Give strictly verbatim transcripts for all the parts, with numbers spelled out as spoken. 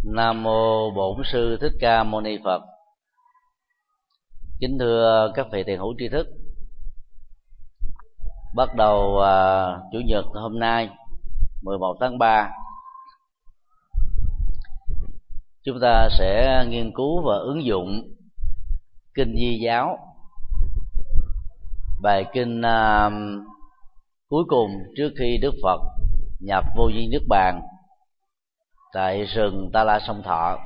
Nam mô Bổn Sư Thích Ca Mâu Ni Phật. Kính thưa các vị thiền hữu tri thức, bắt đầu à, chủ nhật hôm nay mười một tháng ba, chúng ta sẽ nghiên cứu và ứng dụng kinh Di Giáo, bài kinh à, cuối cùng trước khi Đức Phật nhập vô vi niết bàn tại rừng Ta La Sông Thọ.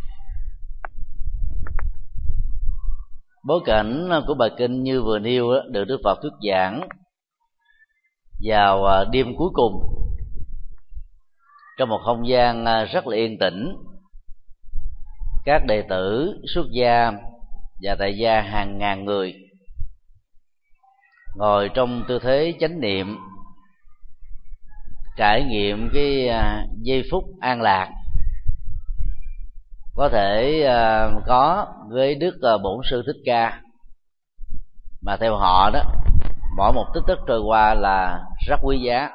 Bối cảnh của bài kinh như vừa nêu được Đức Phật thuyết giảng vào đêm cuối cùng trong một không gian rất là yên tĩnh. Các đệ tử xuất gia và tại gia hàng ngàn người ngồi trong tư thế chánh niệm, trải nghiệm cái giây phút an lạc có thể uh, có với Đức uh, Bổn Sư Thích Ca, mà theo họ đó, mỗi một tích tắc trôi qua là rất quý giá.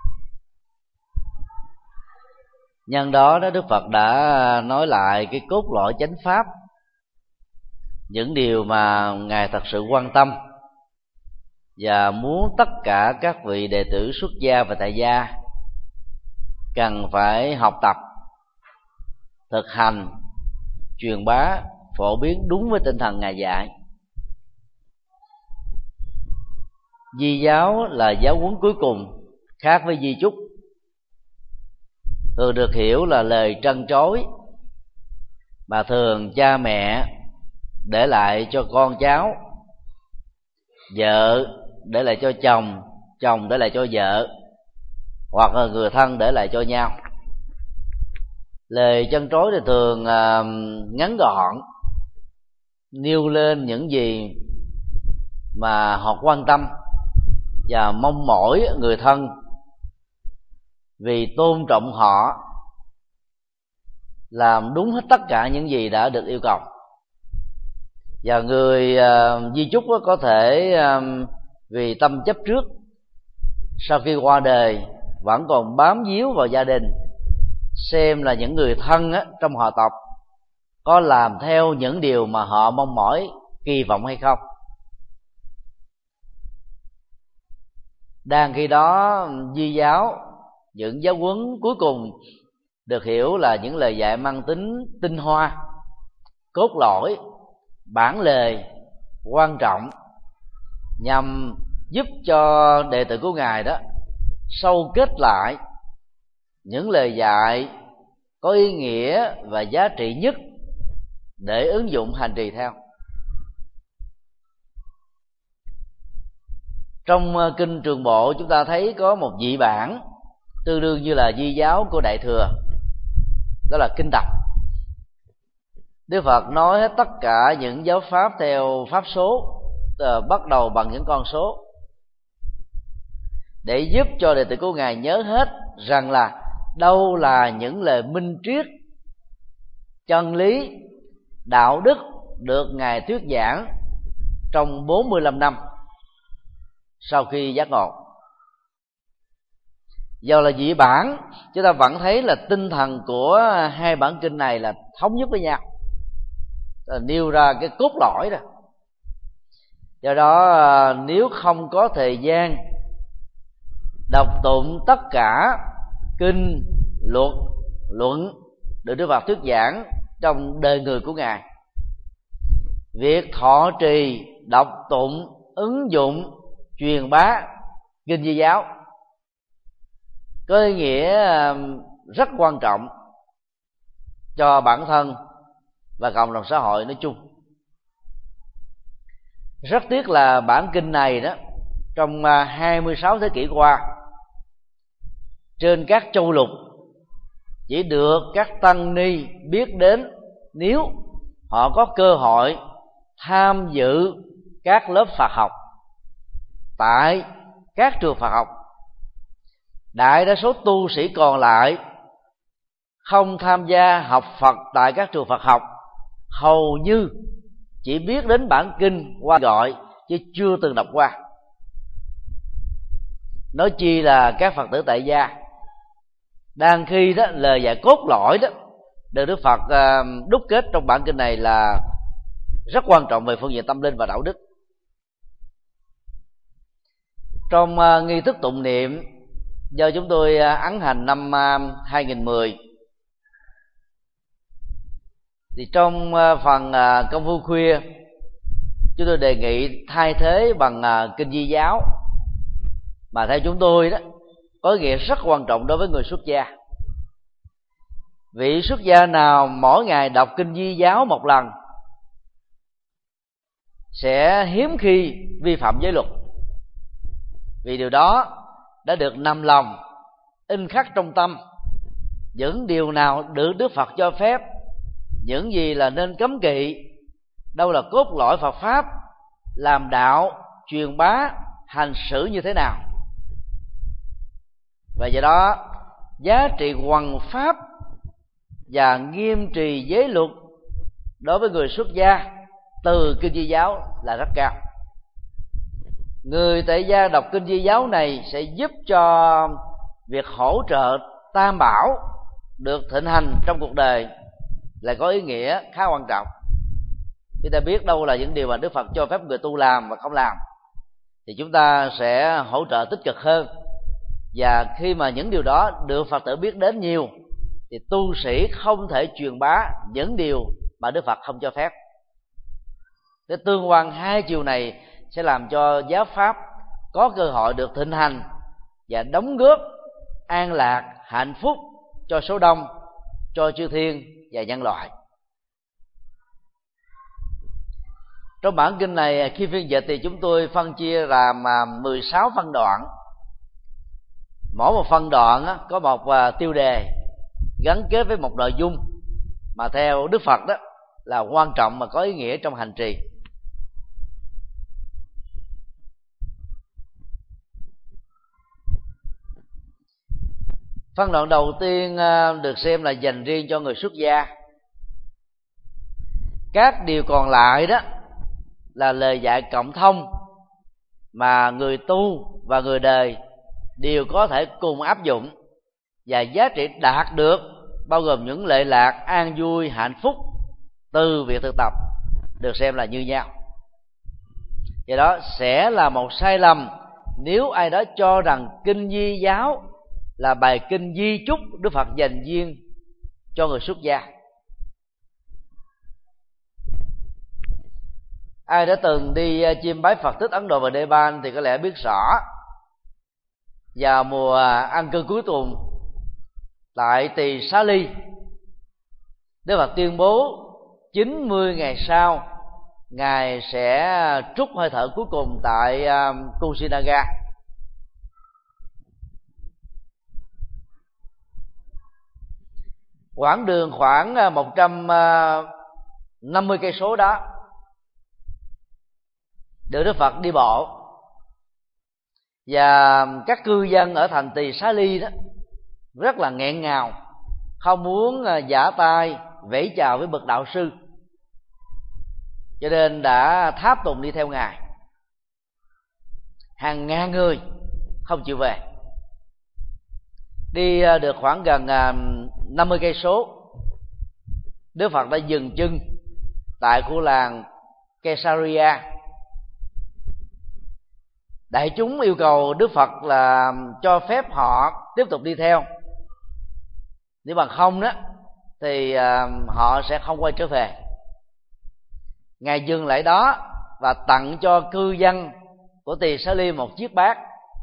Nhân đó đó Đức Phật đã nói lại cái cốt lõi chánh pháp, những điều mà Ngài thật sự quan tâm và muốn tất cả các vị đệ tử xuất gia và tại gia cần phải học tập, thực hành, truyền bá, phổ biến đúng với tinh thần Ngài dạy. Di giáo là giáo huấn cuối cùng, khác với di chúc, thường được hiểu là lời trăn trối mà thường cha mẹ để lại cho con cháu, vợ để lại cho chồng, chồng để lại cho vợ, hoặc là người thân để lại cho nhau. Lời trăn trối thì thường uh, ngắn gọn, nêu lên những gì mà họ quan tâm và mong mỏi người thân vì tôn trọng họ làm đúng hết tất cả những gì đã được yêu cầu. Và người uh, di chúc có thể uh, vì tâm chấp trước, sau khi qua đời vẫn còn bám víu vào gia đình, xem là những người thân á, trong họ tộc có làm theo những điều mà họ mong mỏi, kỳ vọng hay không. Đang khi đó di giáo, những giáo huấn cuối cùng được hiểu là những lời dạy mang tính tinh hoa, cốt lõi, bản lề quan trọng, nhằm giúp cho đệ tử của Ngài đó sâu kết lại những lời dạy có ý nghĩa và giá trị nhất để ứng dụng hành trì theo. Trong kinh Trường Bộ chúng ta thấy có một vị bản tương đương như là di giáo của Đại Thừa, đó là kinh tập. Đức Phật nói hết tất cả những giáo pháp theo pháp số, bắt đầu bằng những con số, để giúp cho đệ tử của Ngài nhớ hết rằng là đâu là những lời minh triết, chân lý, đạo đức được Ngài thuyết giảng trong bốn mươi lăm năm sau khi giác ngộ. Do là dị bản, chúng ta vẫn thấy là tinh thần của hai bản kinh này là thống nhất với nhau, là nêu ra cái cốt lõi rồi. Do đó nếu không có thời gian đọc tụng tất cả kinh, luật, luận được Đức Phật thuyết giảng trong đời người của Ngài, việc thọ trì, đọc tụng, ứng dụng, truyền bá kinh Di giáo có ý nghĩa rất quan trọng cho bản thân và cộng đồng xã hội nói chung. Rất tiếc là bản kinh này đó, trong hai mươi sáu thế kỷ qua, trên các châu lục chỉ được các tăng ni biết đến nếu họ có cơ hội tham dự các lớp Phật học tại các trường Phật học. Đại đa số tu sĩ còn lại không tham gia học Phật tại các trường Phật học, hầu như chỉ biết đến bản kinh qua gọi chứ chưa từng đọc qua. Nói chi là các Phật tử tại gia. Đang khi đó lời dạy cốt lõi đó được Đức Phật đúc kết trong bản kinh này là rất quan trọng về phương diện tâm linh và đạo đức. Trong nghi thức tụng niệm do chúng tôi ấn hành năm hai nghìn mười, thì trong phần công phu khuya chúng tôi đề nghị thay thế bằng kinh Di giáo, mà theo chúng tôi đó có ý nghĩa rất quan trọng đối với người xuất gia. Vị xuất gia nào mỗi ngày đọc kinh Di giáo một lần sẽ hiếm khi vi phạm giới luật, vì điều đó đã được nằm lòng in khắc trong tâm những điều nào được Đức Phật cho phép, những gì là nên cấm kỵ, đâu là cốt lõi Phật pháp, làm đạo, truyền bá, hành xử như thế nào. Và do đó giá trị hoằng pháp và nghiêm trì giới luật đối với người xuất gia từ kinh Di giáo là rất cao. Người tại gia đọc kinh Di giáo này sẽ giúp cho việc hỗ trợ tam bảo được thịnh hành trong cuộc đời là có ý nghĩa khá quan trọng. Chúng ta biết đâu là những điều mà Đức Phật cho phép người tu làm và không làm, thì chúng ta sẽ hỗ trợ tích cực hơn. Và khi mà những điều đó được Phật tử biết đến nhiều, thì tu sĩ không thể truyền bá những điều mà Đức Phật không cho phép. Cái tương quan hai chiều này sẽ làm cho giáo pháp có cơ hội được thịnh hành và đóng góp an lạc, hạnh phúc cho số đông, cho chư thiên và nhân loại. Trong bản kinh này khi phiên dịch thì chúng tôi phân chia làm mười sáu phân đoạn. Mỗi một phân đoạn có một tiêu đề gắn kết với một nội dung mà theo Đức Phật đó là quan trọng mà có ý nghĩa trong hành trì. Phân đoạn đầu tiên được xem là dành riêng cho người xuất gia. Các điều còn lại đó là lời dạy cộng thông mà người tu và người đời đều có thể cùng áp dụng, và giá trị đạt được bao gồm những lệ lạc, an vui, hạnh phúc từ việc thực tập được xem là như nhau. Do đó sẽ là một sai lầm nếu ai đó cho rằng kinh Di giáo là bài kinh di chúc Đức Phật dành riêng cho người xuất gia. Ai đã từng đi chiêm bái Phật tích Ấn Độ và Nepal thì có lẽ biết rõ, vào mùa an cư cuối tuần tại Tỳ Xá Ly, Đức Phật tuyên bố chín mươi ngày sau Ngài sẽ trút hơi thở cuối cùng tại Kusinaga. Quãng đường khoảng một trăm năm mươi cây số đó được Đức Phật đi bộ, và các cư dân ở thành Tỳ Xá Ly đó rất là nghẹn ngào, không muốn giã tay vẫy chào với bậc đạo sư, cho nên đã tháp tùng đi theo Ngài. Hàng ngàn người không chịu về. Đi được khoảng gần năm mươi cây số, Đức Phật đã dừng chân tại khu làng Kesaria. Đại chúng yêu cầu Đức Phật là cho phép họ tiếp tục đi theo, nếu bằng không đó thì họ sẽ không quay trở về. Ngài dừng lại đó và tặng cho cư dân của Tỳ Xá Ly một chiếc bát,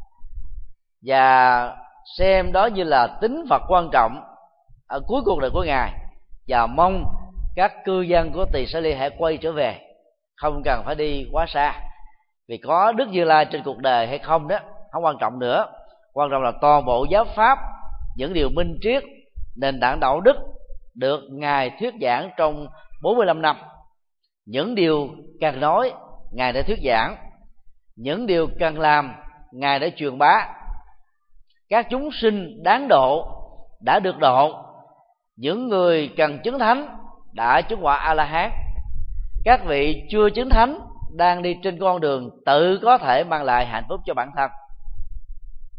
và xem đó như là tín vật quan trọng ở cuối cuộc đời của Ngài, và mong các cư dân của Tỳ Xá Ly hãy quay trở về, không cần phải đi quá xa. Vì có Đức Như Lai trên cuộc đời hay không đó không quan trọng nữa, quan trọng là toàn bộ giáo pháp, những điều minh triết, nền tảng đạo đức được Ngài thuyết giảng trong bốn mươi lăm năm. Những điều cần nói Ngài đã thuyết giảng, những điều cần làm Ngài đã truyền bá. Các chúng sinh đáng độ đã được độ, những người cần chứng thánh đã chứng quả A La Hán, các vị chưa chứng thánh đang đi trên con đường tự có thể mang lại hạnh phúc cho bản thân.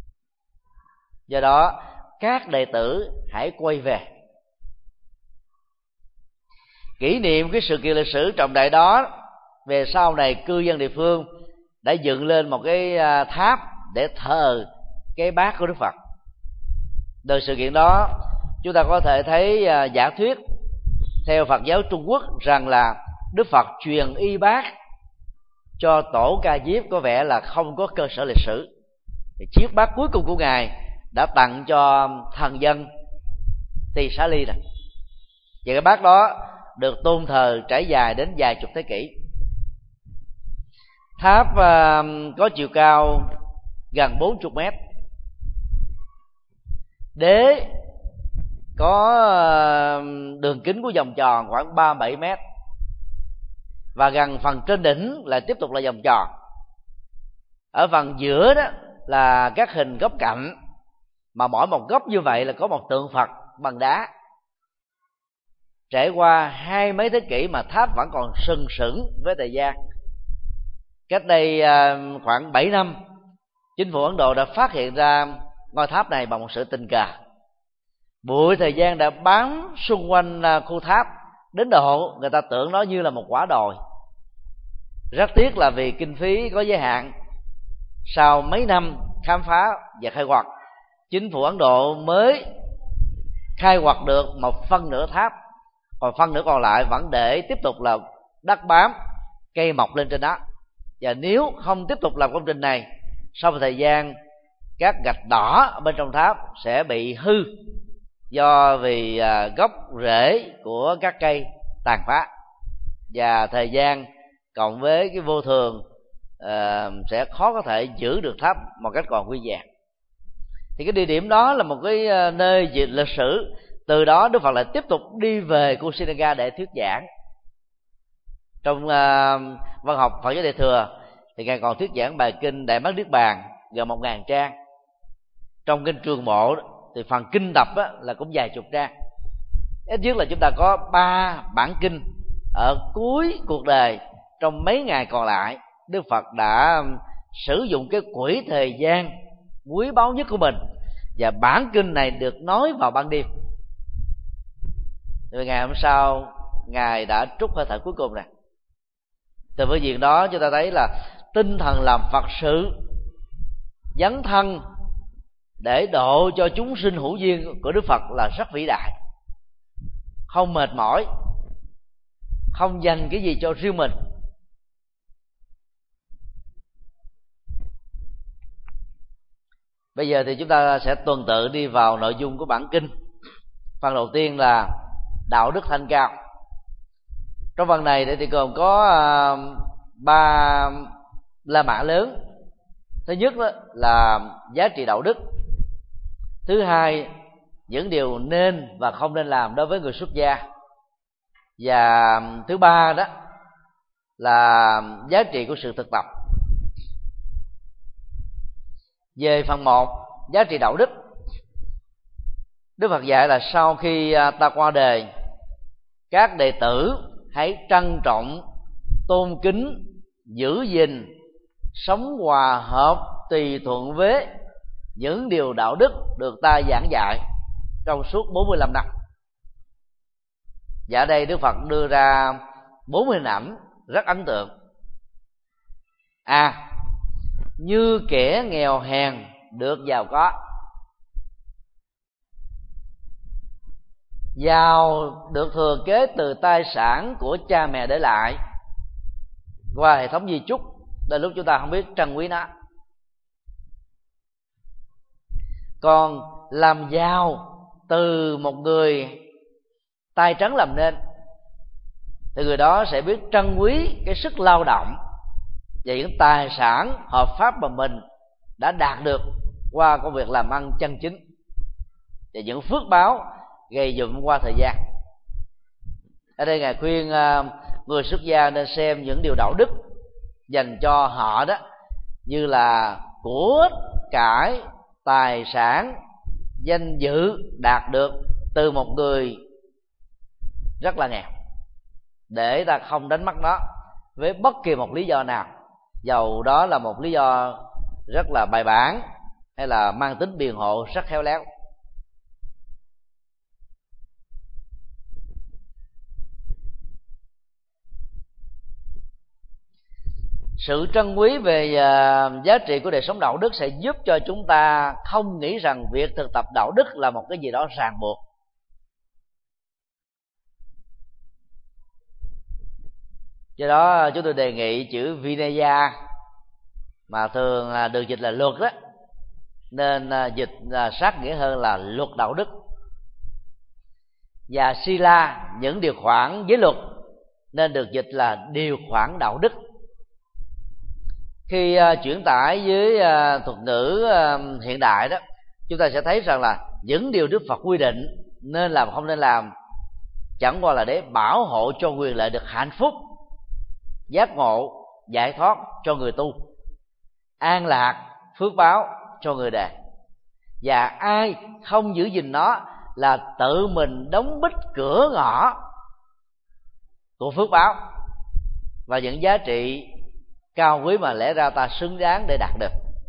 Do đó các đệ tử hãy quay về. kỷ niệm cái sự kiện lịch sử trọng đại đó, về sau này cư dân địa phương đã dựng lên một cái tháp để thờ cái bát của Đức Phật. Từ sự kiện đó chúng ta có thể thấy giả thuyết theo Phật giáo Trung Quốc rằng là Đức Phật truyền y bát cho tổ Ca Diếp có vẻ là không có cơ sở lịch sử. Thì chiếc bát cuối cùng của ngài đã tặng cho thần dân Tỳ Xá Ly này, và cái bát đó được tôn thờ trải dài đến vài chục thế kỷ. Tháp uh, có chiều cao gần bốn mươi mét, đế có uh, đường kính của vòng tròn khoảng ba mươi bảy mét, và gần phần trên đỉnh lại tiếp tục là vòng tròn. Ở phần giữa đó là các hình góc cạnh, mà mỗi một góc như vậy là có một tượng Phật bằng đá. Trải qua hai mấy thế kỷ mà tháp vẫn còn sừng sững với thời gian. Cách đây khoảng bảy năm, chính phủ Ấn Độ đã phát hiện ra ngôi tháp này bằng một sự tình cờ. Bụi thời gian đã bám xung quanh khu tháp đến độ người ta tưởng nó như là một quả đồi. Rất tiếc là vì kinh phí có giới hạn, sau mấy năm khám phá và khai quật, chính phủ Ấn Độ mới khai quật được một phân nửa tháp, còn phân nửa còn lại vẫn để tiếp tục là đất bám, cây mọc lên trên đó. Và nếu không tiếp tục làm công trình này, sau một thời gian các gạch đỏ ở bên trong tháp sẽ bị hư, do vì gốc rễ của các cây tàn phá, và thời gian cộng với cái vô thường uh, sẽ khó có thể giữ được tháp một cách còn nguyên vẹn. Thì cái địa điểm đó là một cái nơi lịch sử. Từ đó Đức Phật lại tiếp tục đi về Kusinaga để thuyết giảng. Trong uh, văn học Phật giáo Đại thừa thì ngài còn thuyết giảng bài kinh Đại Mát Niết Bàn gần một ngàn trang. Trong kinh Trường Bộ thì phần kinh tập á, là cũng vài chục trang. Ít nhất là chúng ta có ba bản kinh ở cuối cuộc đời. Trong mấy ngày còn lại, Đức Phật đã sử dụng cái quỹ thời gian quý báu nhất của mình, và bản kinh này được nói vào ban đêm. Rồi ngày hôm sau, ngài đã trút hơi thở cuối cùng này. Từ phương diện đó chúng ta thấy là tinh thần làm Phật sự, dấn thân để độ cho chúng sinh hữu duyên của Đức Phật là rất vĩ đại, không mệt mỏi, không dành cái gì cho riêng mình. Bây giờ thì chúng ta sẽ tuần tự đi vào nội dung của bản kinh. Phần đầu tiên là đạo đức thanh cao. Trong phần này thì gồm có ba la mã lớn. Thứ nhất là giá trị đạo đức. Thứ hai, những điều nên và không nên làm đối với người xuất gia. Và thứ ba đó là giá trị của sự thực tập. Về phần một, giá trị đạo đức, Đức Phật dạy là sau khi ta qua đời, các đệ tử hãy trân trọng, tôn kính, giữ gìn, sống hòa hợp tùy thuận với những điều đạo đức được ta giảng dạy trong suốt bốn mươi lăm năm. Và ở đây Đức Phật đưa ra bốn hình ảnh rất ấn tượng. A. À, như kẻ nghèo hèn được giàu có. Giàu được thừa kế từ tài sản của cha mẹ để lại qua hệ thống di chúc, đến lúc chúng ta không biết trân quý nó. Còn làm giàu từ một người tay trắng làm nên thì người đó sẽ biết trân quý cái sức lao động và những tài sản hợp pháp mà mình đã đạt được qua công việc làm ăn chân chính, và những phước báo gây dựng qua thời gian. Ở đây ngài khuyên người xuất gia nên xem những điều đạo đức dành cho họ đó như là của cải, tài sản, danh dự đạt được từ một người rất là nghèo, để ta không đánh mất nó với bất kỳ một lý do nào, dầu đó là một lý do rất là bài bản hay là mang tính biện hộ rất khéo léo. Sự trân quý về uh, giá trị của đời sống đạo đức sẽ giúp cho chúng ta không nghĩ rằng việc thực tập đạo đức là một cái gì đó ràng buộc. Do đó chúng tôi đề nghị chữ Vinaya, mà thường là được dịch là luật đó, nên uh, dịch uh, sát nghĩa hơn là luật đạo đức. Và Sila, những điều khoản giới luật, nên được dịch là điều khoản đạo đức. Khi uh, chuyển tải với uh, thuật ngữ uh, hiện đại đó, chúng ta sẽ thấy rằng là những điều Đức Phật quy định nên làm không nên làm chẳng qua là để bảo hộ cho quyền lợi được hạnh phúc, giác ngộ, giải thoát cho người tu, an lạc, phước báo cho người đề. Và ai không giữ gìn nó là tự mình đóng bít cửa ngõ của phước báo và những giá trị cao quý mà lẽ ra ta xứng đáng để đạt được.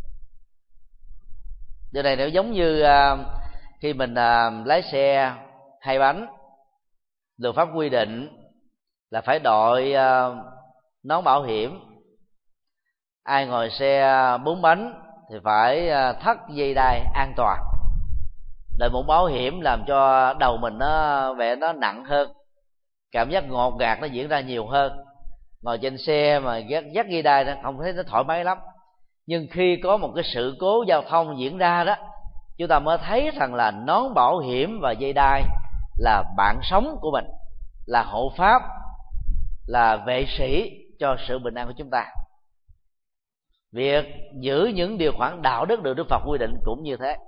Điều này nó giống như uh, khi mình uh, lái xe hai bánh, luật pháp quy định là phải đội uh, nón bảo hiểm. Ai ngồi xe bốn bánh thì phải uh, thắt dây đai an toàn. Đội mũ bảo hiểm làm cho đầu mình nó vẻ nó nặng hơn, cảm giác ngột ngạt nó diễn ra nhiều hơn. Ngồi trên xe mà dắt, dắt dây đai nó không thấy nó thoải mái lắm. Nhưng khi có một cái sự cố giao thông diễn ra đó, chúng ta mới thấy rằng là nón bảo hiểm và dây đai là bạn sống của mình, là hộ pháp, là vệ sĩ cho sự bình an của chúng ta. Việc giữ những điều khoản đạo đức được Đức Phật quy định cũng như thế.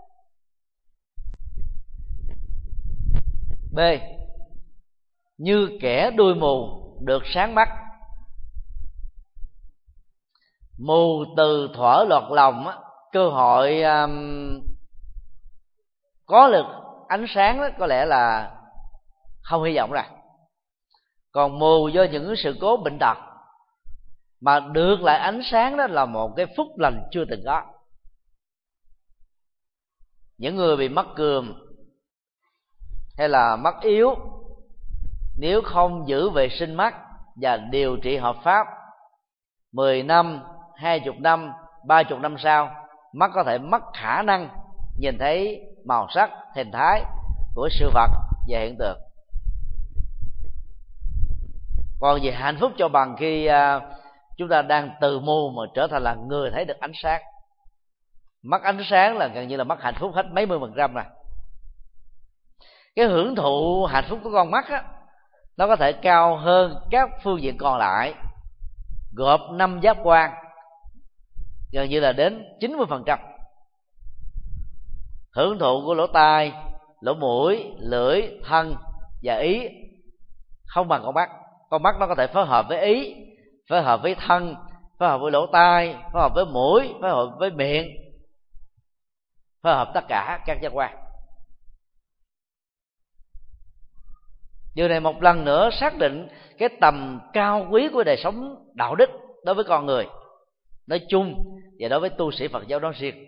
B. Như kẻ đuôi mù được sáng mắt. Mù từ thuở lọt lòng á, cơ hội um, có được ánh sáng đó, có lẽ là không hy vọng rồi. Còn mù do những sự cố bệnh tật mà được lại ánh sáng đó là một cái phúc lành chưa từng có. Những người bị mắc cườm hay là mắt yếu, nếu không giữ vệ sinh mắt và điều trị hợp pháp, mười năm, hai mươi năm, ba mươi năm sau, mắt có thể mất khả năng nhìn thấy màu sắc, hình thái của sự vật và hiện tượng. Còn về hạnh phúc cho bằng khi uh, chúng ta đang từ mù mà trở thành là người thấy được ánh sáng. Mất ánh sáng là gần như là mất hạnh phúc hết mấy mươi phần trăm rồi. Cái hưởng thụ hạnh phúc của con mắt á, nó có thể cao hơn các phương diện còn lại, gộp năm giác quan, gần như là đến chín mươi phần trăm. Hưởng thụ của lỗ tai, lỗ mũi, lưỡi, thân và ý không bằng con mắt. Con mắt nó có thể phối hợp với ý, phối hợp với thân, phối hợp với lỗ tai, phối hợp với mũi, phối hợp với miệng, phối hợp tất cả các giác quan. Điều này một lần nữa xác định cái tầm cao quý của đời sống đạo đức đối với con người nói chung và đối với tu sĩ Phật giáo nói riêng.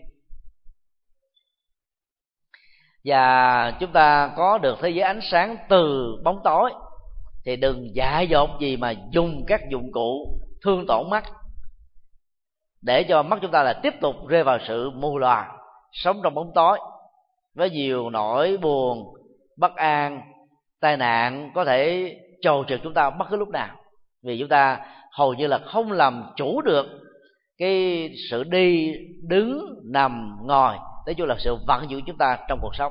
Và chúng ta có được thế giới ánh sáng từ bóng tối thì đừng dại dột gì mà dùng các dụng cụ thương tổn mắt, để cho mắt chúng ta là tiếp tục rơi vào sự mù lòa, sống trong bóng tối với nhiều nỗi buồn, bất an, tai nạn có thể trầu trượt chúng ta bất cứ lúc nào, vì chúng ta hầu như là không làm chủ được cái sự đi, đứng, nằm, ngồi, nói chung là sự vận dụng chúng ta trong cuộc sống.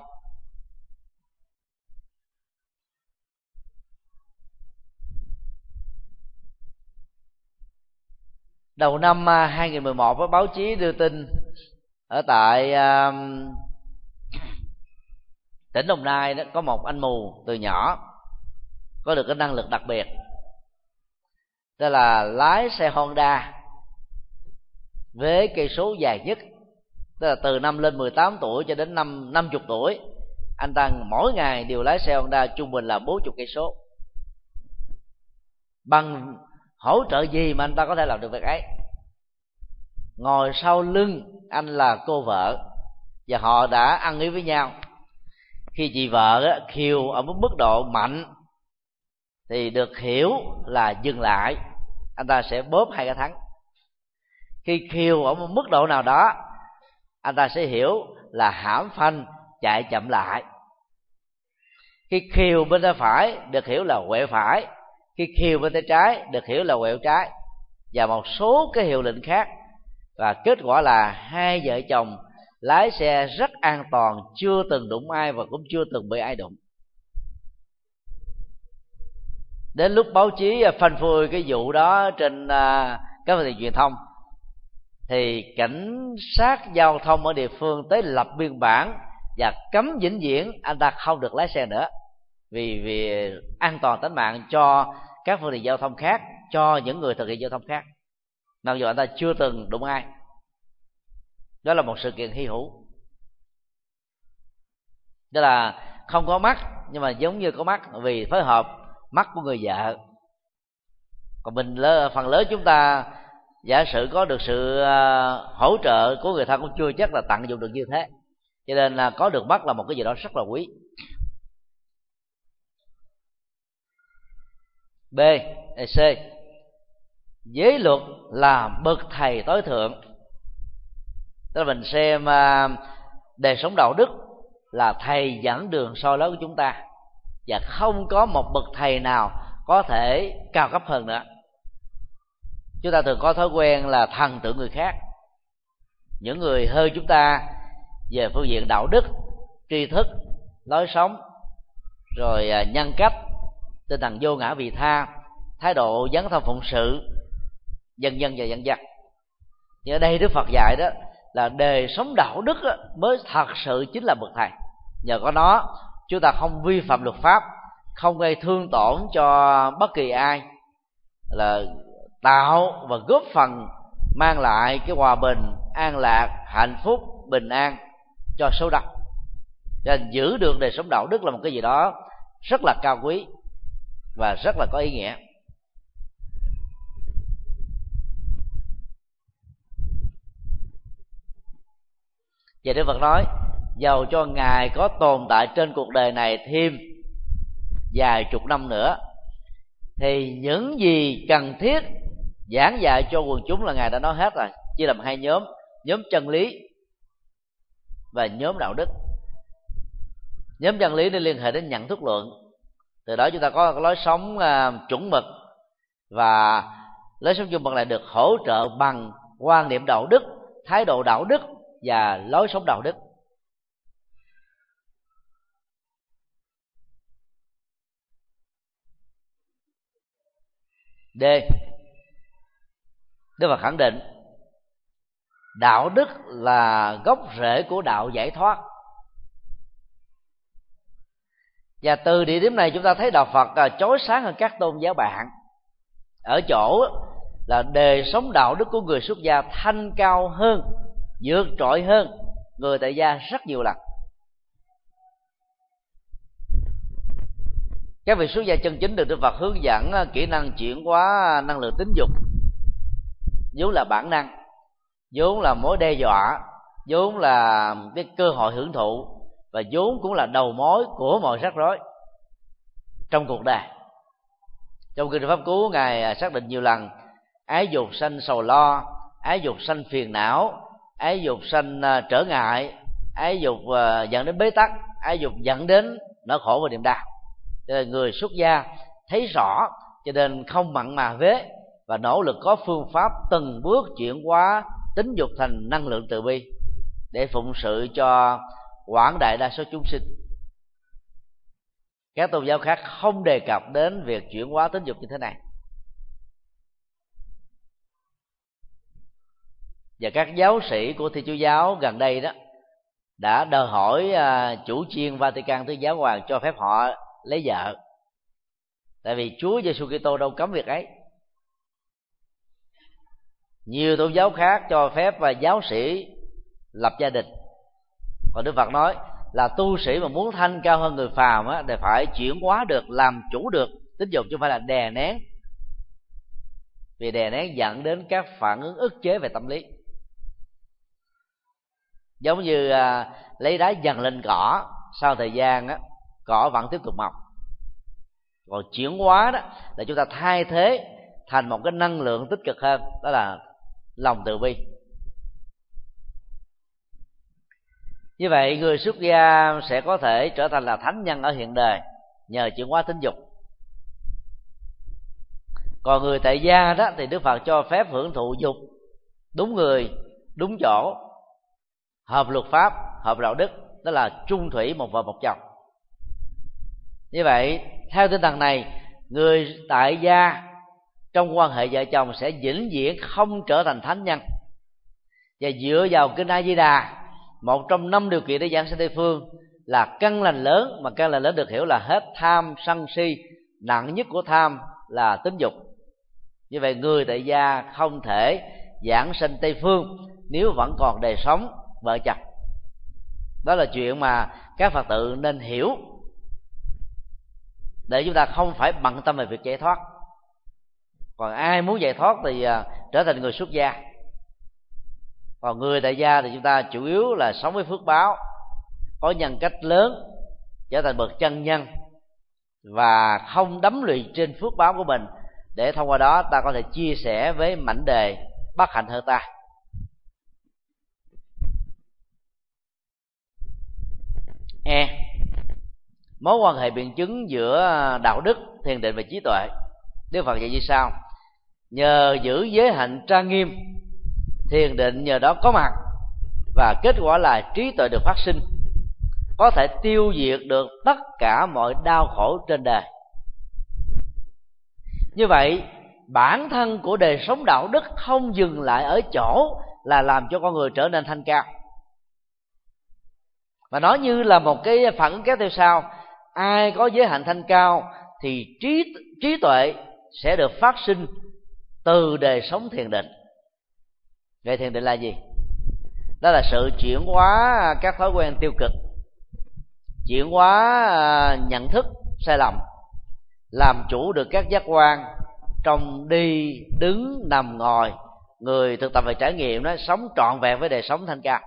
Đầu năm hai nghìn mười một, báo chí đưa tin ở tại uh, tỉnh Đồng Nai đó, có một anh mù từ nhỏ có được cái năng lực đặc biệt, đó là lái xe Honda với cây số dài nhất, tức là từ năm lên mười tám tuổi cho đến năm năm mươi tuổi, anh ta mỗi ngày đều lái xe Honda trung bình là bốn mươi cây số. Bằng hỗ trợ gì mà anh ta có thể làm được việc ấy? Ngồi sau lưng anh là cô vợ, và họ đã ăn ý với nhau. Khi chị vợ khiêu ở một mức độ mạnh thì được hiểu là dừng lại, anh ta sẽ bóp hai cái thắng. Khi khiêu ở một mức độ nào đó, anh ta sẽ hiểu là hãm phanh, chạy chậm lại. Khi khiêu bên tay phải được hiểu là quẹo phải, khi khiêu bên tay trái được hiểu là quẹo trái, và một số cái hiệu lệnh khác. Và kết quả là hai vợ chồng lái xe rất an toàn, chưa từng đụng ai và cũng chưa từng bị ai đụng. Đến lúc báo chí phanh phui cái vụ đó trên các phương tiện truyền thông, thì cảnh sát giao thông ở địa phương tới lập biên bản và cấm vĩnh viễn anh ta không được lái xe nữa, vì vì an toàn tính mạng cho các phương tiện giao thông khác, cho những người thực hiện giao thông khác, mặc dù anh ta chưa từng đụng ai. Đó là một sự kiện hy hữu. Đó là không có mắt nhưng mà giống như có mắt, vì phối hợp mắt của người vợ. Còn mình phần lớn chúng ta giả sử có được sự hỗ trợ của người thân cũng chưa chắc là tận dụng được như thế. Cho nên là có được mắt là một cái gì đó rất là quý. B, C. Giới luật là bậc thầy tối thượng. Tức là mình xem đời sống đạo đức là thầy dẫn đường soi lối của chúng ta, và không có một bậc thầy nào có thể cao cấp hơn nữa. Chúng ta thường có thói quen là thần tượng người khác, những người hơn chúng ta về phương diện đạo đức, tri thức, lối sống, rồi nhân cách, tinh thần vô ngã vị tha, thái độ dấn thân phụng sự, vân vân và vân vân. Nhưng ở đây Đức Phật dạy đó là đời sống đạo đức mới thật sự chính là bậc thầy. Nhờ có nó chúng ta không vi phạm luật pháp, không gây thương tổn cho bất kỳ ai, là tạo và góp phần mang lại cái hòa bình, an lạc, hạnh phúc, bình an cho số đông. Cho nên giữ được đời sống đạo đức là một cái gì đó rất là cao quý và rất là có ý nghĩa. Và Đức Phật nói, dầu cho Ngài có tồn tại trên cuộc đời này thêm vài chục năm nữa, thì những gì cần thiết giảng dạy cho quần chúng là Ngài đã nói hết rồi. Chia làm hai nhóm: nhóm chân lý và nhóm đạo đức. Nhóm chân lý nên liên hệ đến nhận thức luận, từ đó chúng ta có cái lối sống uh, chuẩn mực, và lối sống chuẩn mực này được hỗ trợ bằng quan niệm đạo đức, thái độ đạo đức và lối sống đạo đức. D. Đức Phật khẳng định đạo đức là gốc rễ của đạo giải thoát. Và từ địa điểm này chúng ta thấy đạo Phật chói sáng hơn các tôn giáo bạn, ở chỗ là đời sống đạo đức của người xuất gia thanh cao hơn, vượt trội hơn người tại gia rất nhiều lần. Các vị xuất gia chân chính được Đức Phật hướng dẫn kỹ năng chuyển hóa năng lượng tính dục, vốn là bản năng, vốn là mối đe dọa, vốn là cái cơ hội hưởng thụ, và vốn cũng là đầu mối của mọi rắc rối trong cuộc đời. Trong kinh Pháp Cú, Ngài xác định nhiều lần: ái dục sanh sầu lo, ái dục sanh phiền não, ái dục sanh trở ngại, ái dục dẫn đến bế tắc, ái dục dẫn đến nỗi khổ và niềm đau. Cho nên người xuất gia thấy rõ, cho nên không mặn mà vế, và nỗ lực có phương pháp từng bước chuyển hóa tính dục thành năng lượng từ bi để phụng sự cho quảng đại đa số chúng sinh. Các tôn giáo khác không đề cập đến việc chuyển hóa tính dục như thế này. Và các giáo sĩ của Thiên Chúa giáo gần đây đó đã đòi hỏi chủ chiên Vatican thứ giáo hoàng cho phép họ lấy vợ, tại vì Chúa Giêsu Kitô đâu cấm việc ấy. Nhiều tôn giáo khác cho phép và giáo sĩ lập gia đình, còn Đức Phật nói là tu sĩ mà muốn thanh cao hơn người phàm á, thì phải chuyển hóa được, làm chủ được tính dục, chứ không phải là đè nén, vì đè nén dẫn đến các phản ứng ức chế về tâm lý. Giống như à, lấy đá dằn lên cỏ, sau thời gian á, cỏ vẫn tiếp tục mọc. Còn chuyển hóa đó là chúng ta thay thế thành một cái năng lượng tích cực hơn, đó là lòng từ bi. Như vậy người xuất gia sẽ có thể trở thành là thánh nhân ở hiện đời nhờ chuyển hóa tính dục. Còn người tại gia đó thì Đức Phật cho phép hưởng thụ dục đúng người, đúng chỗ, hợp luật pháp, hợp đạo đức, đó là chung thủy một vợ một chồng. Như vậy theo tinh thần này, người tại gia trong quan hệ vợ chồng sẽ vĩnh viễn không trở thành thánh nhân. Và dựa vào kinh A Di Đà, một trong năm điều kiện để giảng sanh Tây phương là căn lành lớn, mà căn lành lớn được hiểu là hết tham sân si, nặng nhất của tham là tính dục. Như vậy người tại gia không thể giảng sanh Tây phương nếu vẫn còn đời sống vợ chồng. Đó là chuyện mà các Phật tử nên hiểu, để chúng ta không phải bận tâm về việc giải thoát. Còn ai muốn giải thoát thì trở thành người xuất gia. Còn người tại gia thì chúng ta chủ yếu là sống với phước báo, có nhân cách lớn, trở thành bậc chân nhân, và không đắm lụy trên phước báo của mình, để thông qua đó ta có thể chia sẻ với mảnh đề bất hạnh hơn ta. E. Mối quan hệ biện chứng giữa đạo đức, thiền định và trí tuệ. Đức Phật dạy như sau: nhờ giữ giới hạnh trang nghiêm, thiền định nhờ đó có mặt, và kết quả là trí tuệ được phát sinh, có thể tiêu diệt được tất cả mọi đau khổ trên đời. Như vậy bản thân của đời sống đạo đức không dừng lại ở chỗ là làm cho con người trở nên thanh cao, mà nó như là một cái phản ứng kéo theo sau. Ai có giới hạnh thanh cao thì trí trí tuệ sẽ được phát sinh từ đời sống thiền định. Vậy thiền định là gì? Đó là sự chuyển hóa các thói quen tiêu cực, chuyển hóa nhận thức sai lầm, làm chủ được các giác quan trong đi, đứng, nằm, ngồi. Người thực tập về trải nghiệm đó sống trọn vẹn với đời sống thanh cao.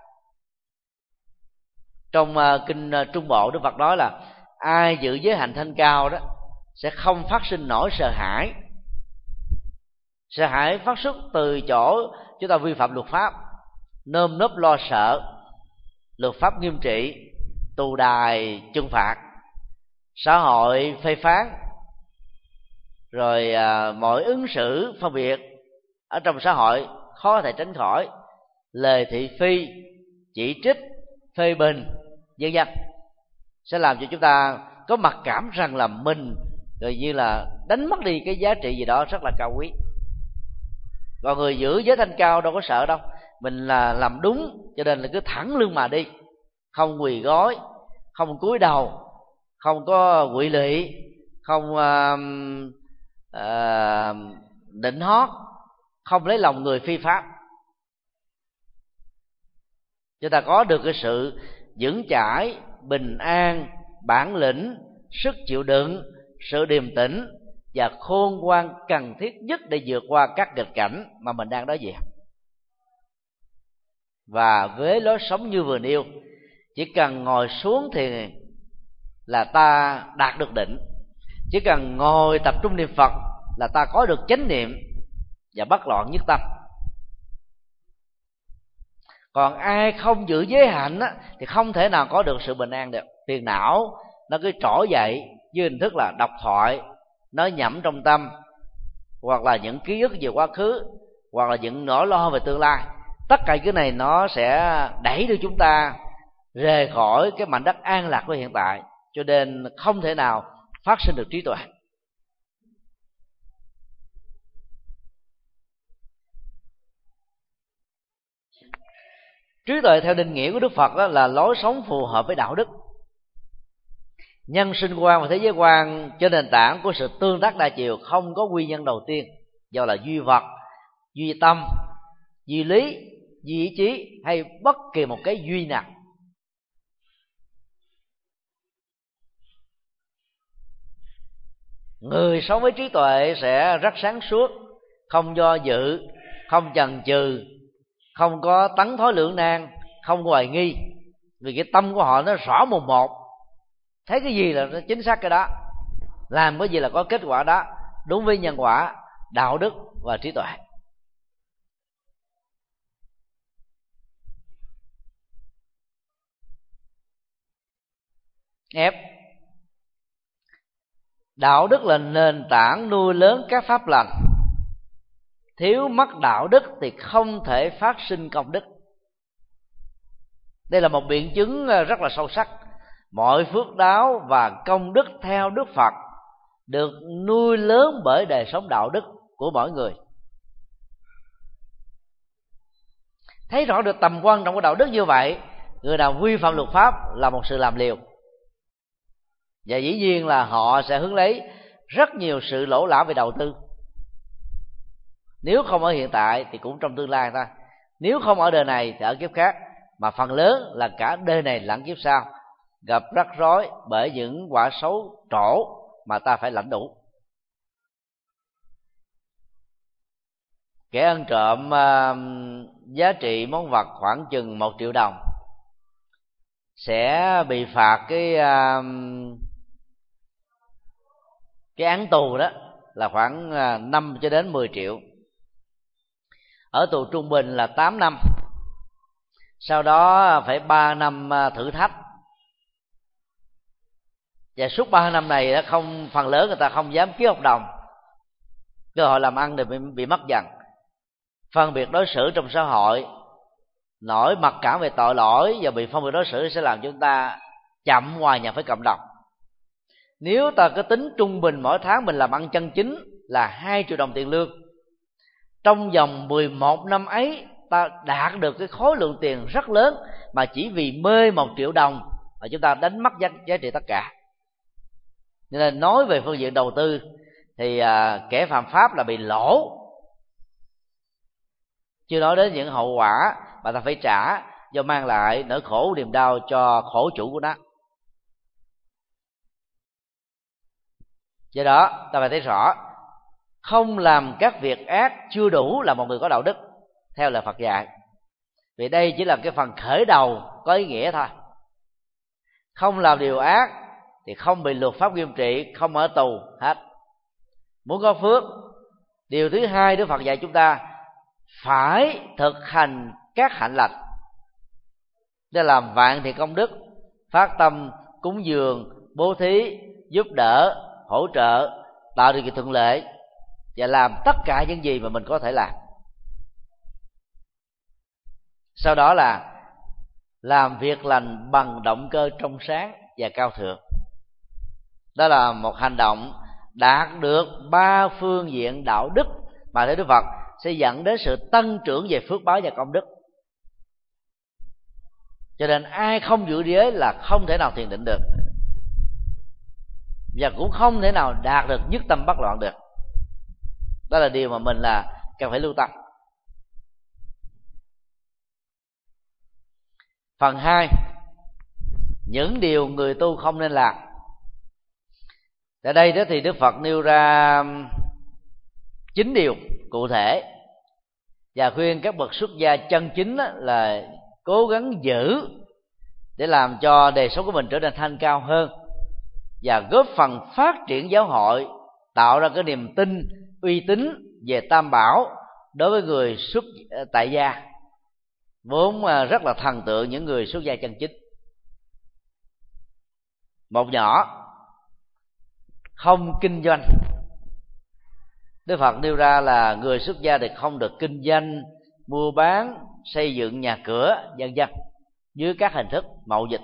Trong kinh Trung Bộ, Đức Phật nói là ai giữ giới hạnh thanh cao đó sẽ không phát sinh nỗi sợ hãi. Sợ hãi phát xuất từ chỗ chúng ta vi phạm luật pháp, nơm nớp lo sợ, luật pháp nghiêm trị, tù đài trừng phạt, xã hội phê phán, rồi à, mọi ứng xử phân biệt ở trong xã hội khó thể tránh khỏi, lời thị phi, chỉ trích, phê bình, vân vân, sẽ làm cho chúng ta có mặc cảm rằng là mình gần như là đánh mất đi cái giá trị gì đó rất là cao quý. Còn người giữ giới thanh cao đâu có sợ đâu, mình là làm đúng cho nên là cứ thẳng lưng mà đi, không quỳ gối, không cúi đầu, không có quỵ lụy, không uh, uh, định hót, không lấy lòng người phi pháp. Chúng ta có được cái sự vững chãi, bình an, bản lĩnh, sức chịu đựng, sự điềm tĩnh và khôn ngoan cần thiết nhất để vượt qua các nghịch cảnh mà mình đang đối diện. Và với lối sống như vừa nêu, chỉ cần ngồi xuống thì là ta đạt được định, chỉ cần ngồi tập trung niệm Phật là ta có được chánh niệm và bất loạn nhất tâm. Còn ai không giữ giới hạnh á, thì không thể nào có được sự bình an được. Phiền não nó cứ trỗi dậy dưới hình thức là độc thoại, nói nhẩm trong tâm, hoặc là những ký ức về quá khứ, hoặc là những nỗi lo về tương lai. Tất cả cái này nó sẽ đẩy đưa chúng ta rời khỏi cái mảnh đất an lạc của hiện tại, cho nên không thể nào phát sinh được trí tuệ. Trí tuệ theo định nghĩa của Đức Phật đó là lối sống phù hợp với đạo đức, nhân sinh quan và thế giới quan trên nền tảng của sự tương tác đa chiều, không có nguyên nhân đầu tiên, do là duy vật, duy tâm, duy lý, duy ý chí hay bất kỳ một cái duy nào. Người sống với trí tuệ sẽ rất sáng suốt, không do dự, không chần chừ, không có tấn thối lưỡng nan, không hoài nghi, vì cái tâm của họ nó rõ mồn một, thấy cái gì là nó chính xác cái đó, làm cái gì là có kết quả đó, đúng với nhân quả, đạo đức và trí tuệ. ép. Đạo đức là nền tảng nuôi lớn các pháp lành. Thiếu mất đạo đức thì không thể phát sinh công đức. Đây là một biện chứng rất là sâu sắc. Mọi phước báo và công đức theo Đức Phật được nuôi lớn bởi đời sống đạo đức của mỗi người. Thấy rõ được tầm quan trọng của đạo đức như vậy, người nào vi phạm luật pháp là một sự làm liều, và dĩ nhiên là họ sẽ hướng lấy rất nhiều sự lỗ lã về đầu tư. Nếu không ở hiện tại thì cũng trong tương lai thôi. Nếu không ở đời này thì ở kiếp khác, mà phần lớn là cả đời này lẫn kiếp sau, gặp rắc rối bởi những quả xấu trổ mà ta phải lãnh đủ. Kẻ ăn trộm uh, giá trị món vật khoảng chừng một triệu đồng sẽ bị phạt cái uh, cái án tù đó là khoảng uh, năm cho đến mười triệu. Ở tù trung bình là tám năm, sau đó phải ba năm uh, thử thách. Và suốt ba năm này đó, không phần lớn người ta không dám ký hợp đồng, cơ hội làm ăn thì bị, bị mất dần. Phân biệt đối xử trong xã hội, nổi mặc cảm về tội lỗi và bị phân biệt đối xử sẽ làm chúng ta chậm hòa nhập với cộng đồng. Nếu ta có tính trung bình mỗi tháng mình làm ăn chân chính là hai triệu đồng tiền lương, trong vòng mười một năm ấy ta đạt được cái khối lượng tiền rất lớn, mà chỉ vì mê một triệu đồng mà chúng ta đánh mất giá, giá trị tất cả. Nên nói về phương diện đầu tư thì à, kẻ phạm pháp là bị lỗ, chưa nói đến những hậu quả mà ta phải trả do mang lại nỗi khổ niềm đau cho khổ chủ của nó. Do đó ta phải thấy rõ, không làm các việc ác chưa đủ là một người có đạo đức theo lời Phật dạy, vì đây chỉ là cái phần khởi đầu có ý nghĩa thôi. Không làm điều ác thì không bị luật pháp nghiêm trị, không ở tù hết. Muốn có phước, điều thứ hai Đức Phật dạy chúng ta phải thực hành các hạnh lành, để làm vạn thiện công đức, phát tâm cúng dường, bố thí, giúp đỡ, hỗ trợ, tạo điều kiện thuận lợi, và làm tất cả những gì mà mình có thể làm. Sau đó là làm việc lành bằng động cơ trong sáng và cao thượng. Đó là một hành động đạt được ba phương diện đạo đức mà theo Đức Phật sẽ dẫn đến sự tăng trưởng về phước báo và công đức. Cho nên ai không giữ giới là không thể nào thiền định được, và cũng không thể nào đạt được nhất tâm bất loạn được. Đó là điều mà mình là cần phải lưu tâm. Phần hai, những điều người tu không nên làm. Tại đây đó thì Đức Phật nêu ra chín điều cụ thể, và khuyên các bậc xuất gia chân chính là cố gắng giữ để làm cho đời sống của mình trở nên thanh cao hơn, và góp phần phát triển giáo hội, tạo ra cái niềm tin uy tín về Tam Bảo đối với người xuất tại gia, vốn rất là thần tượng những người xuất gia chân chính. Một nhỏ, không kinh doanh. Đức Phật nêu ra là người xuất gia thì không được kinh doanh, mua bán, xây dựng nhà cửa, vân vân dưới các hình thức mậu dịch.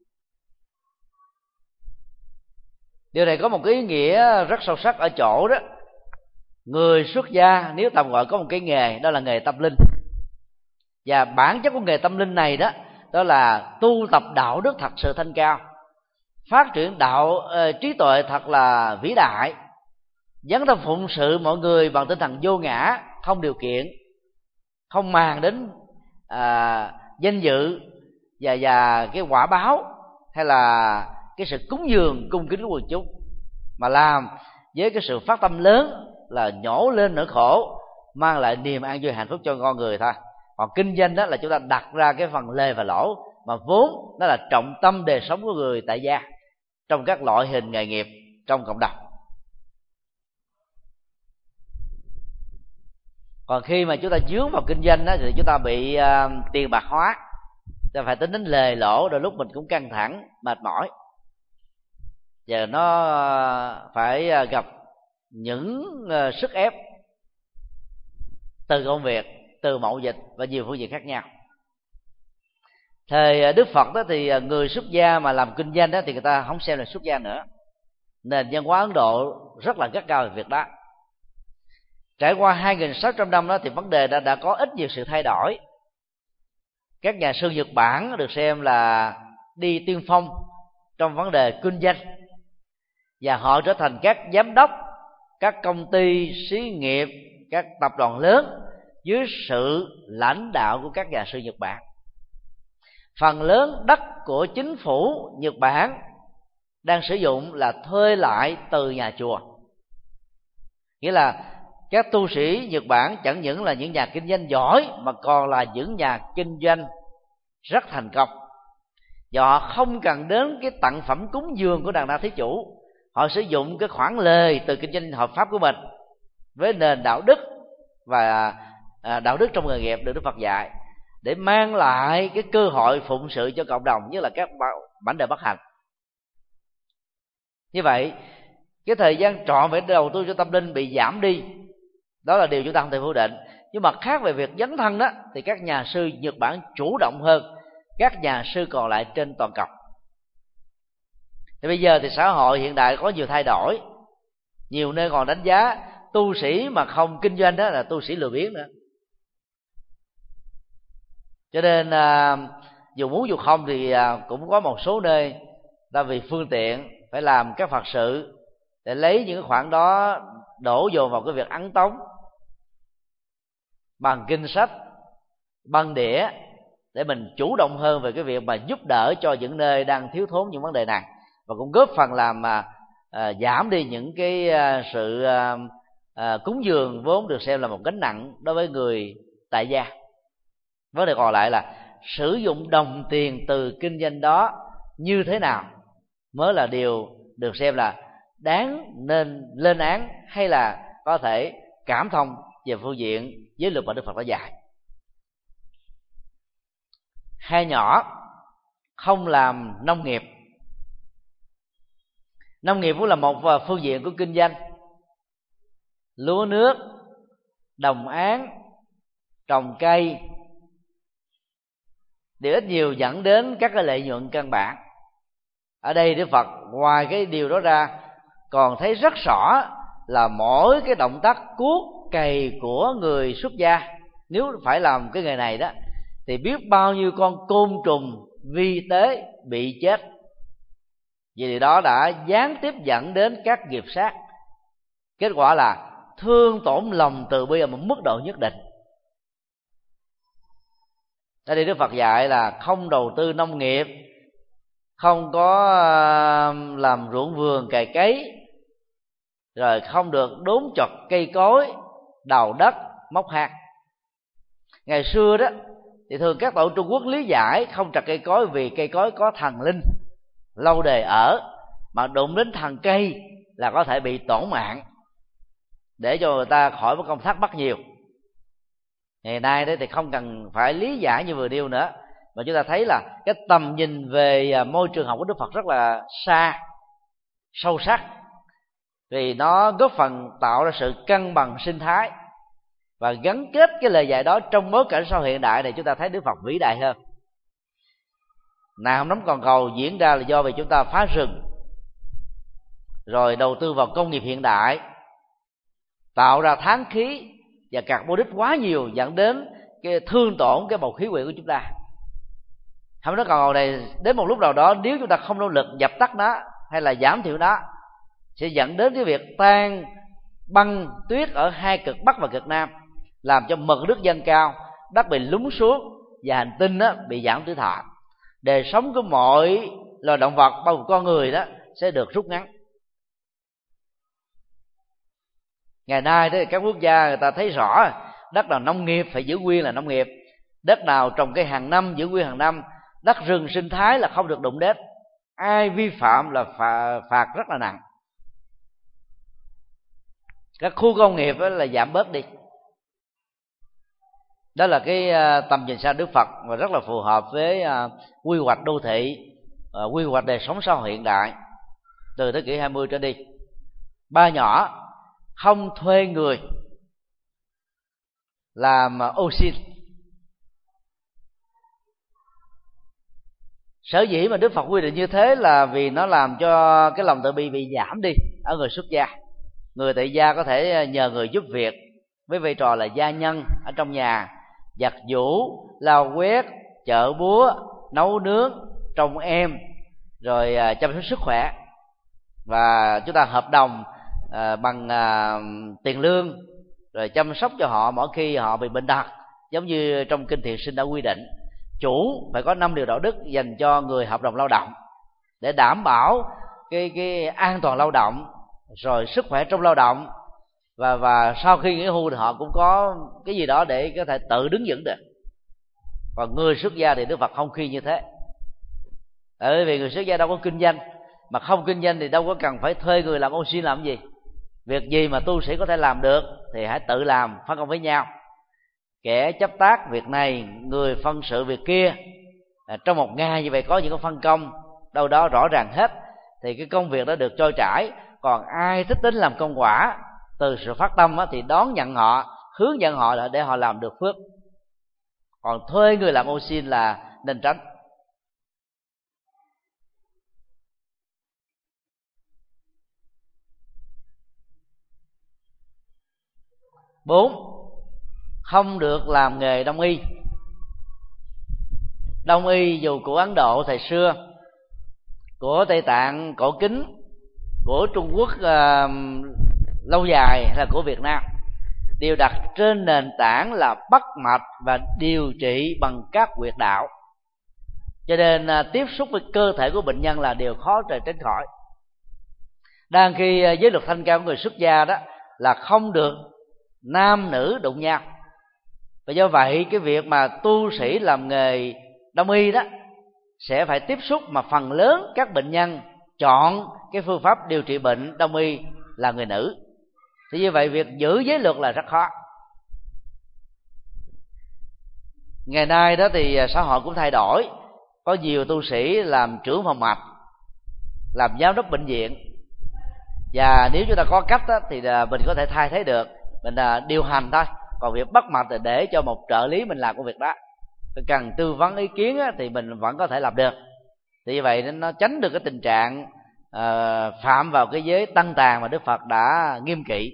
Điều này có một cái ý nghĩa rất sâu sắc ở chỗ đó, người xuất gia nếu tạm gọi có một cái nghề, đó là nghề tâm linh. Và bản chất của nghề tâm linh này đó, đó là tu tập đạo đức thật sự thanh cao, phát triển đạo uh, trí tuệ thật là vĩ đại, dấn thân phụng sự mọi người bằng tinh thần vô ngã, không điều kiện, không màng đến uh, danh dự và và cái quả báo hay là cái sự cúng dường cung kính của quần chúng, mà làm với cái sự phát tâm lớn là nhổ lên nỗi khổ, mang lại niềm an vui hạnh phúc cho con người thôi. Còn kinh doanh đó là chúng ta đặt ra cái phần lề và lỗ, mà vốn đó là trọng tâm đời sống của người tại gia trong các loại hình nghề nghiệp trong cộng đồng. Còn khi mà chúng ta dướng vào kinh doanh đó, thì chúng ta bị uh, tiền bạc hóa, ta phải tính đến lề lỗ, đôi lúc mình cũng căng thẳng, mệt mỏi. và nó phải gặp những sức ép từ công việc, từ mậu dịch và nhiều phương diện khác nhau. Thời Đức Phật đó thì người xuất gia mà làm kinh doanh đó thì người ta không xem là xuất gia nữa. Nền văn hóa Ấn Độ rất là gắt gao về việc đó. Trải qua hai nghìn sáu trăm năm đó thì vấn đề đã, đã có ít nhiều sự thay đổi. Các nhà sư Nhật Bản được xem là đi tiên phong trong vấn đề kinh doanh, và họ trở thành các giám đốc các công ty, xí nghiệp, các tập đoàn lớn dưới sự lãnh đạo của các nhà sư Nhật Bản. Phần lớn đất của chính phủ Nhật Bản đang sử dụng là thuê lại từ nhà chùa. Nghĩa là các tu sĩ Nhật Bản chẳng những là những nhà kinh doanh giỏi mà còn là những nhà kinh doanh rất thành công. Và họ không cần đến cái tặng phẩm cúng dường của đàn na thí chủ, họ sử dụng cái khoản lời từ kinh doanh hợp pháp của mình với nền đạo đức và đạo đức trong nghề nghiệp được Đức Phật dạy, để mang lại cái cơ hội phụng sự cho cộng đồng, như là các mảnh đời bất hạnh. Như vậy cái thời gian trọn vẹn đầu tư cho tâm linh bị giảm đi, đó là điều chúng ta không thể phủ định. Nhưng mà khác về việc dấn thân đó, thì các nhà sư Nhật Bản chủ động hơn các nhà sư còn lại trên toàn cầu. Thì bây giờ thì xã hội hiện đại có nhiều thay đổi, nhiều nơi còn đánh giá tu sĩ mà không kinh doanh đó là tu sĩ lười biếng nữa. Cho nên à, dù muốn dù không thì à, cũng có một số nơi ta vì phương tiện phải làm các Phật sự để lấy những cái khoản đó đổ dồn vào cái việc ấn tống bằng kinh sách, băng đĩa, để mình chủ động hơn về cái việc mà giúp đỡ cho những nơi đang thiếu thốn những vấn đề này, và cũng góp phần làm mà à, giảm đi những cái à, sự à, à, cúng dường vốn được xem là một gánh nặng đối với người tại gia. Vấn đề còn lại là sử dụng đồng tiền từ kinh doanh đó như thế nào mới là điều được xem là đáng nên lên án, hay là có thể cảm thông về phương diện giới luật mà Đức Phật đã dạy. Hai nhỏ không làm nông nghiệp. Nông nghiệp cũng là một phương diện của kinh doanh. Lúa nước, đồng áng, trồng cây đều ít nhiều dẫn đến các cái lợi nhuận căn bản. Ở đây Đức Phật ngoài cái điều đó ra còn thấy rất rõ là mỗi cái động tác cuốc cày của người xuất gia, nếu phải làm cái nghề này đó, thì biết bao nhiêu con côn trùng vi tế bị chết. Vì điều đó đã gián tiếp dẫn đến các nghiệp sát. Kết quả là thương tổn lòng từ bi ở một mức độ nhất định. Ở đây Đức Phật dạy là không đầu tư nông nghiệp, không có làm ruộng vườn cày cấy, rồi không được đốn chọt cây cối, đào đất, móc hang. Ngày xưa đó thì thường các tổ Trung Quốc lý giải không trật cây cối vì cây cối có thần linh lâu đời ở, mà đụng đến thần cây là có thể bị tổn mạng, để cho người ta khỏi mất công thắc mắc nhiều. Ngày nay đấy thì không cần phải lý giải như vừa nêu nữa, mà chúng ta thấy là cái tầm nhìn về môi trường học của Đức Phật rất là xa, sâu sắc, vì nó góp phần tạo ra sự cân bằng sinh thái và gắn kết cái lời dạy đó trong bối cảnh sau hiện đại này. Chúng ta thấy Đức Phật vĩ đại hơn. Nạn nóng toàn cầu diễn ra là do vì chúng ta phá rừng, rồi đầu tư vào công nghiệp hiện đại, tạo ra than khí và carbonic quá nhiều, dẫn đến cái thương tổn cái bầu khí quyển của chúng ta. Không nói còn cầu này đến một lúc nào đó, nếu chúng ta không nỗ lực dập tắt nó hay là giảm thiểu nó, sẽ dẫn đến cái việc tan băng tuyết ở hai cực Bắc và cực Nam, làm cho mực nước dâng cao, đất bị lún xuống và hành tinh đó bị giảm tuổi thọ. Đời sống của mọi loài động vật, bao gồm con người đó, sẽ được rút ngắn. Ngày nay thì các quốc gia người ta thấy rõ đất nào nông nghiệp phải giữ nguyên là nông nghiệp, đất nào trồng cây hàng năm giữ nguyên hàng năm, đất rừng sinh thái là không được đụng đến, ai vi phạm là phạt, phạt rất là nặng. Các khu công nghiệp là giảm bớt đi. Đó là cái tầm nhìn xa Đức Phật và rất là phù hợp với quy hoạch đô thị, quy hoạch đời sống xã hội hiện đại. từ thế kỷ hai mươi trở đi. Ba nhỏ không thuê người làm ô xin. Sở dĩ mà Đức Phật quy định như thế là vì nó làm cho cái lòng từ bi bị giảm đi ở người xuất gia. Người tại gia có thể nhờ người giúp việc với vai trò là gia nhân ở trong nhà, giặt giũ, lau quét, chợ búa, nấu nướng, trông em, rồi chăm sóc sức khỏe. Và chúng ta hợp đồng à, bằng à, tiền lương, rồi chăm sóc cho họ mỗi khi họ bị bệnh tật, giống như trong kinh Thiện Sinh đã quy định. Chủ phải có năm điều đạo đức dành cho người hợp đồng lao động để đảm bảo cái cái an toàn lao động, rồi sức khỏe trong lao động, và và sau khi nghỉ hưu thì họ cũng có cái gì đó để có thể tự đứng vững được. Còn người xuất gia thì Đức Phật không khuyên như thế, bởi vì người xuất gia đâu có kinh doanh, mà không kinh doanh thì đâu có cần phải thuê người làm ô xin làm gì. Việc gì mà tu sĩ có thể làm được thì hãy tự làm, phân công với nhau. Kẻ chấp tác việc này, người phân sự việc kia. À, trong một ngày như vậy có những cái phân công đâu đó rõ ràng hết, thì cái công việc đó được trôi chảy. Còn ai thích tính làm công quả từ sự phát tâm á, thì đón nhận họ, hướng dẫn họ để họ làm được phước. Còn thuê người làm ô xin là nên tránh. Bốn, không được làm nghề đông y. Đông y dù của Ấn Độ thời xưa, của Tây Tạng cổ kính, của Trung Quốc uh, lâu dài, hay là của Việt Nam, đều đặt trên nền tảng là bắt mạch và điều trị bằng các huyệt đạo. Cho nên uh, tiếp xúc với cơ thể của bệnh nhân là điều khó trời tránh khỏi. Đang khi uh, giới luật thanh cao của người xuất gia đó là không được nam nữ đụng nhau. Và do vậy cái việc mà tu sĩ làm nghề đông y đó sẽ phải tiếp xúc, mà phần lớn các bệnh nhân chọn cái phương pháp điều trị bệnh đông y là người nữ. Thì như vậy việc giữ giới luật là rất khó. Ngày nay đó thì xã hội cũng thay đổi, có nhiều tu sĩ làm trưởng phòng mạch, làm giám đốc bệnh viện. Và nếu chúng ta có cách đó, thì mình có thể thay thế được, mình điều hành thôi. Còn việc bắt mạch là để cho một trợ lý mình làm công việc đó. Cần tư vấn ý kiến thì mình vẫn có thể làm được. Thì như vậy nó tránh được cái tình trạng uh, phạm vào cái giới tăng tàn mà Đức Phật đã nghiêm kỵ.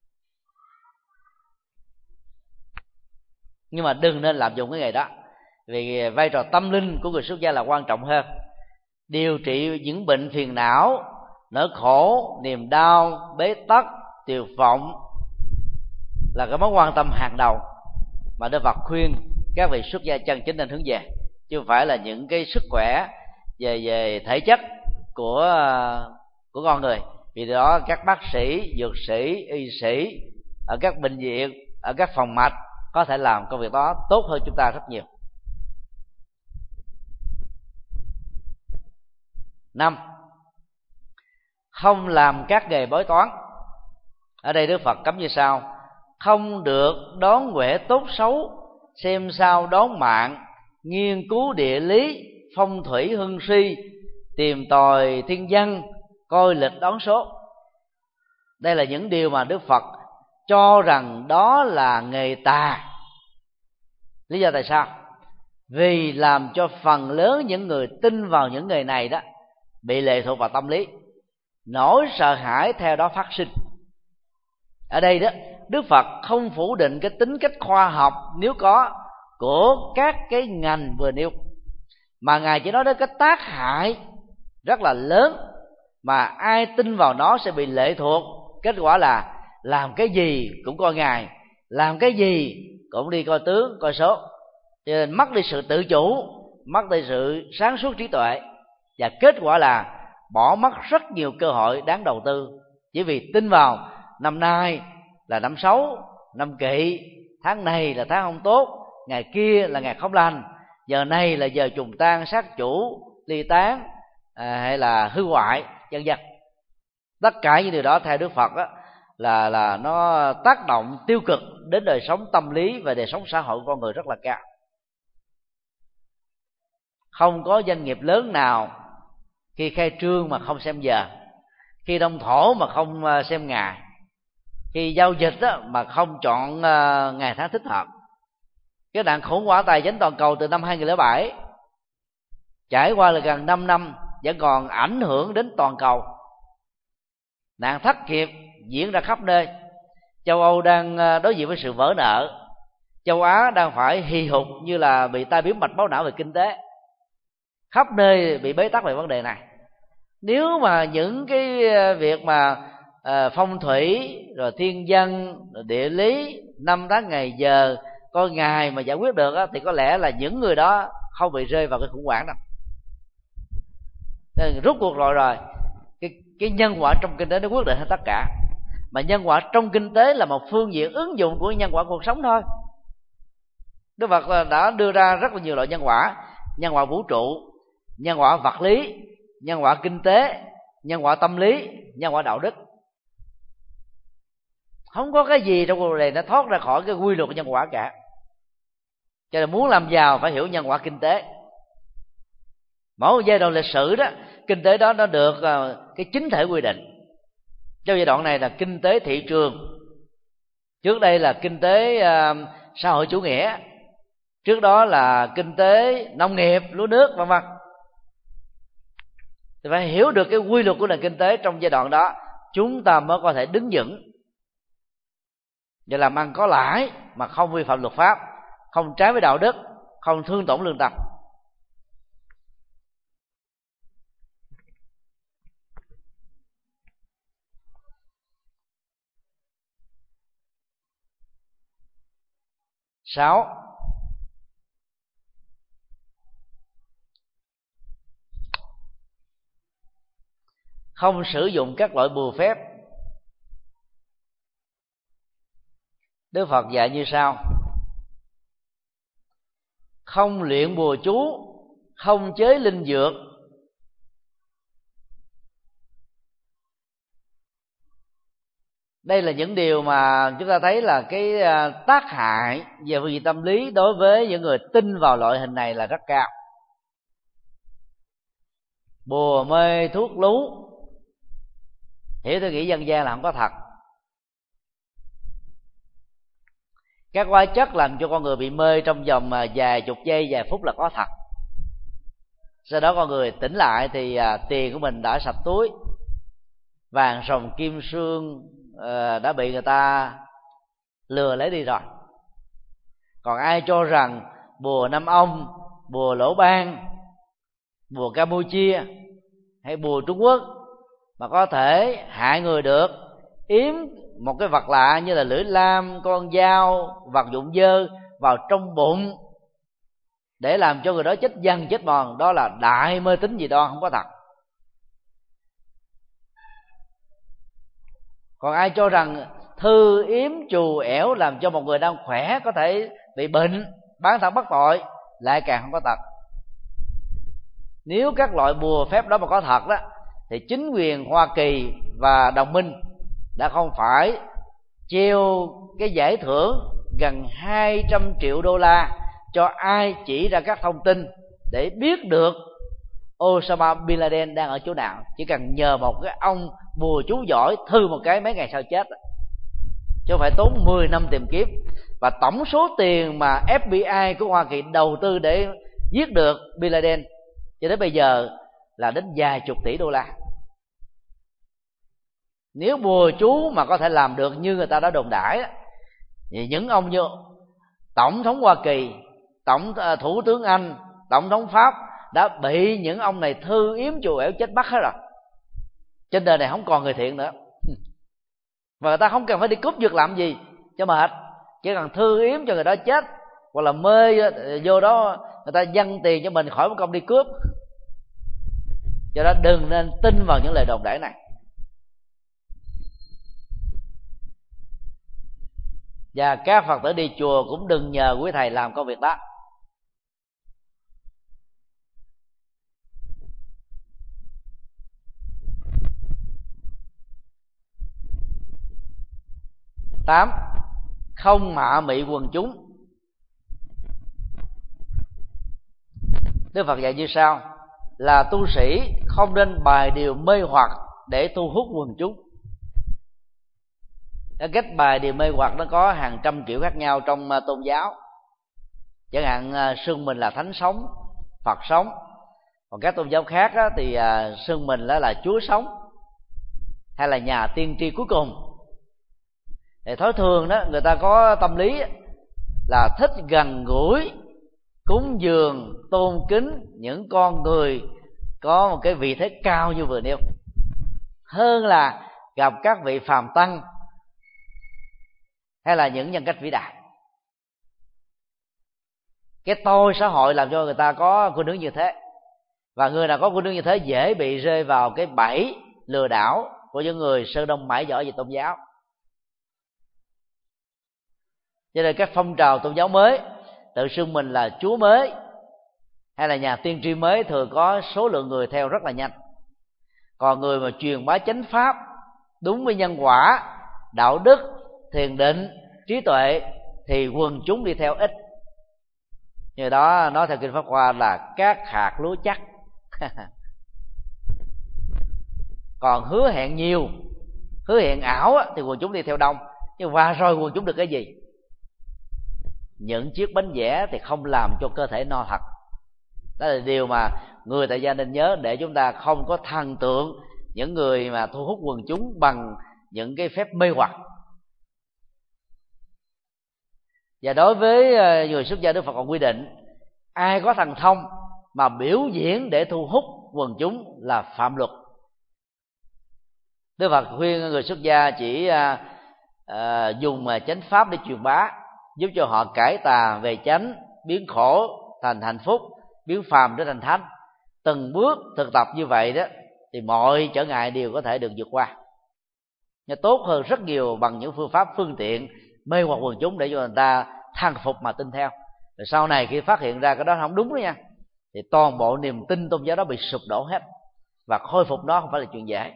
Nhưng mà đừng nên lạm dụng cái nghề đó, vì vai trò tâm linh của người xuất gia là quan trọng hơn. Điều trị những bệnh phiền não, nỗi khổ, niềm đau, bế tắc, tuyệt vọng là cái mối quan tâm hàng đầu mà Đức Phật khuyên các vị xuất gia chân chính nên hướng về, chứ không phải là những cái sức khỏe về về thể chất của của con người. Vì đó các bác sĩ, dược sĩ, y sĩ ở các bệnh viện, ở các phòng mạch có thể làm công việc đó tốt hơn chúng ta rất nhiều. Năm, không làm các nghề bói toán. Ở đây Đức Phật cấm như sau: không được đoán huệ tốt xấu, xem sao đoán mạng, nghiên cứu địa lý, phong thủy hưng suy, tìm tòi thiên văn, coi lịch đoán số. Đây là những điều mà Đức Phật cho rằng đó là nghề tà. Lý do tại sao? Vì làm cho phần lớn những người tin vào những nghề này đó bị lệ thuộc vào tâm lý, nỗi sợ hãi theo đó phát sinh. Ở đây đó, Đức Phật không phủ định cái tính cách khoa học nếu có của các cái ngành vừa nêu, mà Ngài chỉ nói đến cái tác hại rất là lớn mà ai tin vào nó sẽ bị lệ thuộc. Kết quả là làm cái gì cũng coi Ngài, làm cái gì cũng đi coi tướng, coi số, cho nên mất đi sự tự chủ, mất đi sự sáng suốt trí tuệ, và kết quả là bỏ mất rất nhiều cơ hội đáng đầu tư, chỉ vì tin vào năm nay là năm xấu, năm kỵ, tháng này là tháng không tốt, ngày kia là ngày không lành, giờ này là giờ trùng tan, sát chủ, ly tán, à, hay là hư hoại, vân vân. Tất cả những điều đó theo Đức Phật á, là là nó tác động tiêu cực đến đời sống tâm lý và đời sống xã hội của con người rất là cao. Không có doanh nghiệp lớn nào khi khai trương mà không xem giờ. khi đông thổ mà không xem ngày, khi giao dịch đó mà không chọn ngày tháng thích hợp. Cái nạn khủng hoảng tài chính toàn cầu từ năm hai không không bảy trải qua là gần năm năm vẫn còn ảnh hưởng đến toàn cầu. Nạn thất nghiệp diễn ra khắp nơi. Châu Âu đang đối diện với sự vỡ nợ, châu Á đang phải hì hục như là bị tai biến mạch máu não về kinh tế, khắp nơi bị bế tắc về vấn đề này. Nếu mà những cái việc mà à, phong thủy rồi thiên văn rồi địa lý, năm tháng ngày giờ, coi ngày mà giải quyết được á, thì có lẽ là những người đó không bị rơi vào cái khủng hoảng đâu. Nên rút cuộc rồi rồi cái, cái nhân quả trong kinh tế nó quyết định hết tất cả. Mà nhân quả trong kinh tế là một phương diện ứng dụng của nhân quả cuộc sống thôi. Đức Phật đã đưa ra rất là nhiều loại nhân quả: nhân quả vũ trụ, nhân quả vật lý, nhân quả kinh tế, nhân quả tâm lý, nhân quả đạo đức. Không có cái gì trong cuộc đời này nó thoát ra khỏi cái quy luật của nhân quả cả. Cho nên muốn làm giàu phải hiểu nhân quả kinh tế. Mỗi một giai đoạn lịch sử đó, kinh tế đó nó được cái chính thể quy định. Trong giai đoạn này là kinh tế thị trường, trước đây là kinh tế uh, xã hội chủ nghĩa, trước đó là kinh tế nông nghiệp, lúa nước, vân vân. Thì phải hiểu được cái quy luật của nền kinh tế trong giai đoạn đó, chúng ta mới có thể đứng vững và làm ăn có lãi mà không vi phạm luật pháp, không trái với đạo đức, không thương tổn lương tâm. Sáu, không sử dụng các loại bùa phép. Đức Phật dạy như sau: không luyện bùa chú, không chế linh dược, đây là những điều mà chúng ta thấy là cái tác hại về phương diện tâm lý đối với những người tin vào loại hình này là rất cao. Bùa mê thuốc lú, hiểu tôi nghĩ dân gian là không có thật. Các hóa chất làm cho con người bị mê trong vòng vài chục giây, vài phút là có thật. Sau đó con người tỉnh lại thì tiền của mình đã sạch túi, vàng sòng kim sương đã bị người ta lừa lấy đi rồi. Còn ai cho rằng bùa Nam Ông, bùa Lỗ Ban, bùa Campuchia hay bùa Trung Quốc mà có thể hại người được, yếm một cái vật lạ như là lưỡi lam, con dao, vật dụng dơ vào trong bụng để làm cho người đó chết dần chết mòn, đó là đại mê tín gì đó, không có thật. Còn ai cho rằng thư yếm trù ẻo làm cho một người đang khỏe có thể bị bệnh, bán thân bắt tội, lại càng không có thật. Nếu các loại bùa phép đó mà có thật đó, thì chính quyền Hoa Kỳ và đồng minh đã không phải treo cái giải thưởng gần hai trăm triệu đô la cho ai chỉ ra các thông tin để biết được Osama Bin Laden đang ở chỗ nào. Chỉ cần nhờ một cái ông bùa chú giỏi thư một cái mấy ngày sau chết, chứ không phải tốn mười năm tìm kiếm. Và tổng số tiền mà ép bê i của Hoa Kỳ đầu tư để giết được Bin Laden cho đến bây giờ là đến vài chục tỷ đô la. Nếu bùa chú mà có thể làm được như người ta đã đồn đãi, thì những ông như tổng thống Hoa Kỳ, tổng thủ tướng Anh, tổng thống Pháp đã bị những ông này thư yếm chùa ẻo chết bắt hết rồi. Trên đời này không còn người thiện nữa, và người ta không cần phải đi cướp giật làm gì cho mệt, chỉ cần thư yếm cho người đó chết, hoặc là mê vô đó người ta dâng tiền cho mình khỏi một công đi cướp. Do đó đừng nên tin vào những lời đồn đãi này. Và các Phật tử đi chùa cũng đừng nhờ quý thầy làm công việc đó. Tám, không mạ mị quần chúng. Đức Phật dạy như sau: là tu sĩ không nên bài điều mê hoặc để thu hút quần chúng. Cái cách bài điều mê hoặc nó có hàng trăm kiểu khác nhau trong tôn giáo. Chẳng hạn xưng mình là thánh sống, Phật sống. Còn các tôn giáo khác á, thì xưng mình là, là Chúa sống, hay là nhà tiên tri cuối cùng. Thì thói thường đó, người ta có tâm lý là thích gần gũi, cúng dường, tôn kính những con người có một cái vị thế cao như vừa nêu, hơn là gặp các vị phàm tăng hay là những nhân cách vĩ đại. Cái tôi xã hội làm cho người ta có khuynh hướng như thế, và người nào có khuynh hướng như thế dễ bị rơi vào cái bẫy lừa đảo của những người sơ đông mãi giỏi về tôn giáo. Cho nên các phong trào tôn giáo mới tự xưng mình là Chúa mới hay là nhà tiên tri mới thường có số lượng người theo rất là nhanh. Còn người mà truyền bá chánh pháp đúng với nhân quả, đạo đức, thiền định, trí tuệ thì quần chúng đi theo ít. Như đó nói theo kinh Pháp Hoa là các hạt lúa chắc. Còn hứa hẹn nhiều, hứa hẹn ảo thì quần chúng đi theo đông. Nhưng qua rồi quần chúng được cái gì? Những chiếc bánh vẽ thì không làm cho cơ thể no thật. Đó là điều mà người tại gia nên nhớ, để chúng ta không có thần tượng những người mà thu hút quần chúng bằng những cái phép mê hoặc. Và đối với người xuất gia, Đức Phật còn quy định ai có thần thông mà biểu diễn để thu hút quần chúng là phạm luật. Đức Phật khuyên người xuất gia chỉ à, à, dùng chánh pháp để truyền bá, giúp cho họ cải tà về chánh, biến khổ thành hạnh phúc, biến phàm trở thành thánh. Từng bước thực tập như vậy đó thì mọi trở ngại đều có thể được vượt qua. Nhưng tốt hơn rất nhiều bằng những phương pháp phương tiện mê hoặc quần chúng để cho người ta thăng phục mà tin theo. Rồi sau này khi phát hiện ra cái đó không đúng đó nha, thì toàn bộ niềm tin tôn giáo đó bị sụp đổ hết, và khôi phục nó không phải là chuyện dễ.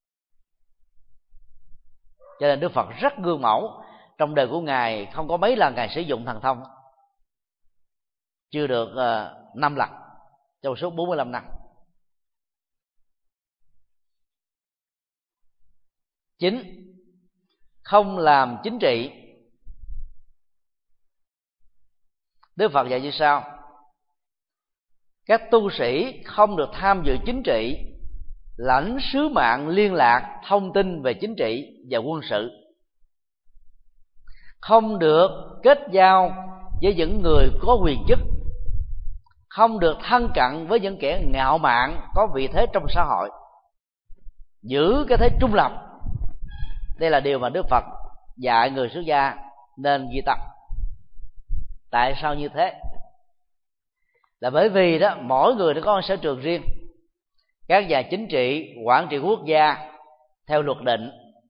Cho nên Đức Phật rất gương mẫu. Trong đời của Ngài không có mấy lần Ngài sử dụng thần thông, chưa được uh, năm lần trong suốt bốn mươi lăm năm. Chính, không làm chính trị. Đức Phật dạy như sau: các tu sĩ không được tham dự chính trị, lãnh sứ mạng liên lạc thông tin về chính trị và quân sự, không được kết giao với những người có quyền chức, không được thân cận với những kẻ ngạo mạn có vị thế trong xã hội, giữ cái thế trung lập. Đây là điều mà Đức Phật dạy người xuất gia nên ghi tâm. Tại sao như thế? Là bởi vì đó, mỗi người nó có một sở trường riêng. Các nhà chính trị quản trị quốc gia theo luật định,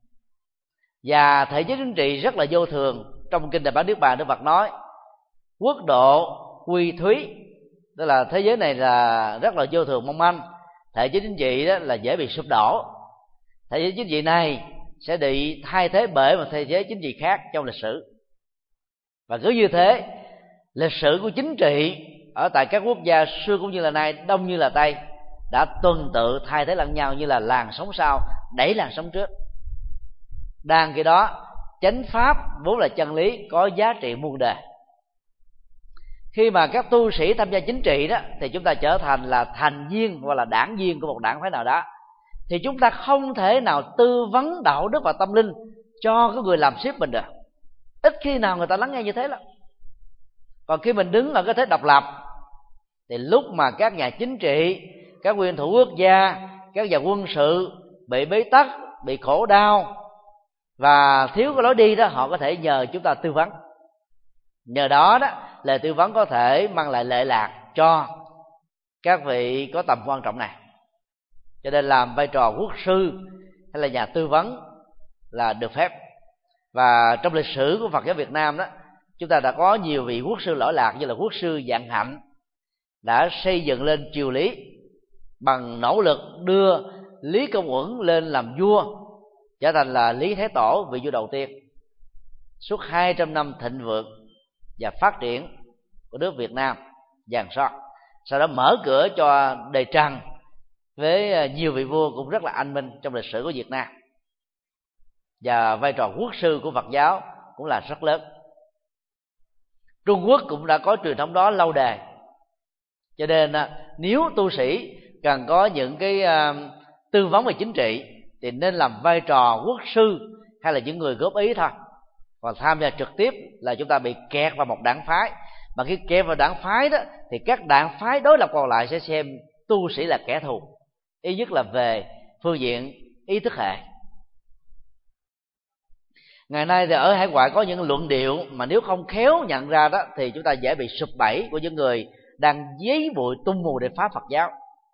và thể chế chính trị rất là vô thường. Trong kinh Đại Bản Niết Bàn, Đức Phật nói quốc độ quy thúy, tức là thế giới này là rất là vô thường mong manh, thể chế chính trị đó là dễ bị sụp đổ. Thể chế chính trị này sẽ bị thay thế bởi một thể chế chính trị khác trong lịch sử. Và cứ như thế, lịch sử của chính trị ở tại các quốc gia xưa cũng như là nay, đông như là tây, đã tuần tự thay thế lẫn nhau như là làn sóng sau đẩy làn sóng trước. Đang khi đó, chánh pháp vốn là chân lý có giá trị muôn đời. Khi mà các tu sĩ tham gia chính trị đó, thì chúng ta trở thành là thành viên hoặc là đảng viên của một đảng phái nào đó, thì chúng ta không thể nào tư vấn đạo đức và tâm linh cho cái người làm ship mình được. Ít khi nào người ta lắng nghe như thế lắm. Còn khi mình đứng ở cái thế độc lập, thì lúc mà các nhà chính trị, các nguyên thủ quốc gia, các nhà quân sự bị bế tắc, bị khổ đau và thiếu cái lối đi đó, họ có thể nhờ chúng ta tư vấn. Nhờ đó đó, lời tư vấn có thể mang lại lệ lạc cho các vị có tầm quan trọng này. Cho nên làm vai trò quốc sư hay là nhà tư vấn là được phép. Và trong lịch sử của Phật giáo Việt Nam đó, chúng ta đã có nhiều vị quốc sư lỗi lạc, như là quốc sư Vạn Hạnh đã xây dựng lên triều Lý bằng nỗ lực đưa Lý Công Uẩn lên làm vua, trở thành là Lý Thái Tổ, vị vua đầu tiên. Suốt hai trăm năm thịnh vượng và phát triển của nước Việt Nam vàng son, sau đó mở cửa cho đời Trần với nhiều vị vua cũng rất là anh minh trong lịch sử của Việt Nam, và vai trò quốc sư của Phật giáo cũng là rất lớn. Trung Quốc cũng đã có truyền thống đó lâu đời, cho nên nếu tu sĩ cần có những cái tư vấn về chính trị thì nên làm vai trò quốc sư hay là những người góp ý thôi. Còn tham gia trực tiếp là chúng ta bị kẹt vào một đảng phái, mà khi kẹt vào đảng phái đó thì các đảng phái đối lập còn lại sẽ xem tu sĩ là kẻ thù, ít nhất là về phương diện ý thức hệ. Ngày nay thì ở hải ngoại có những luận điệu mà nếu không khéo nhận ra đó thì chúng ta dễ bị sụp bẫy của những người đang giấy bụi tung mù để phá Phật giáo.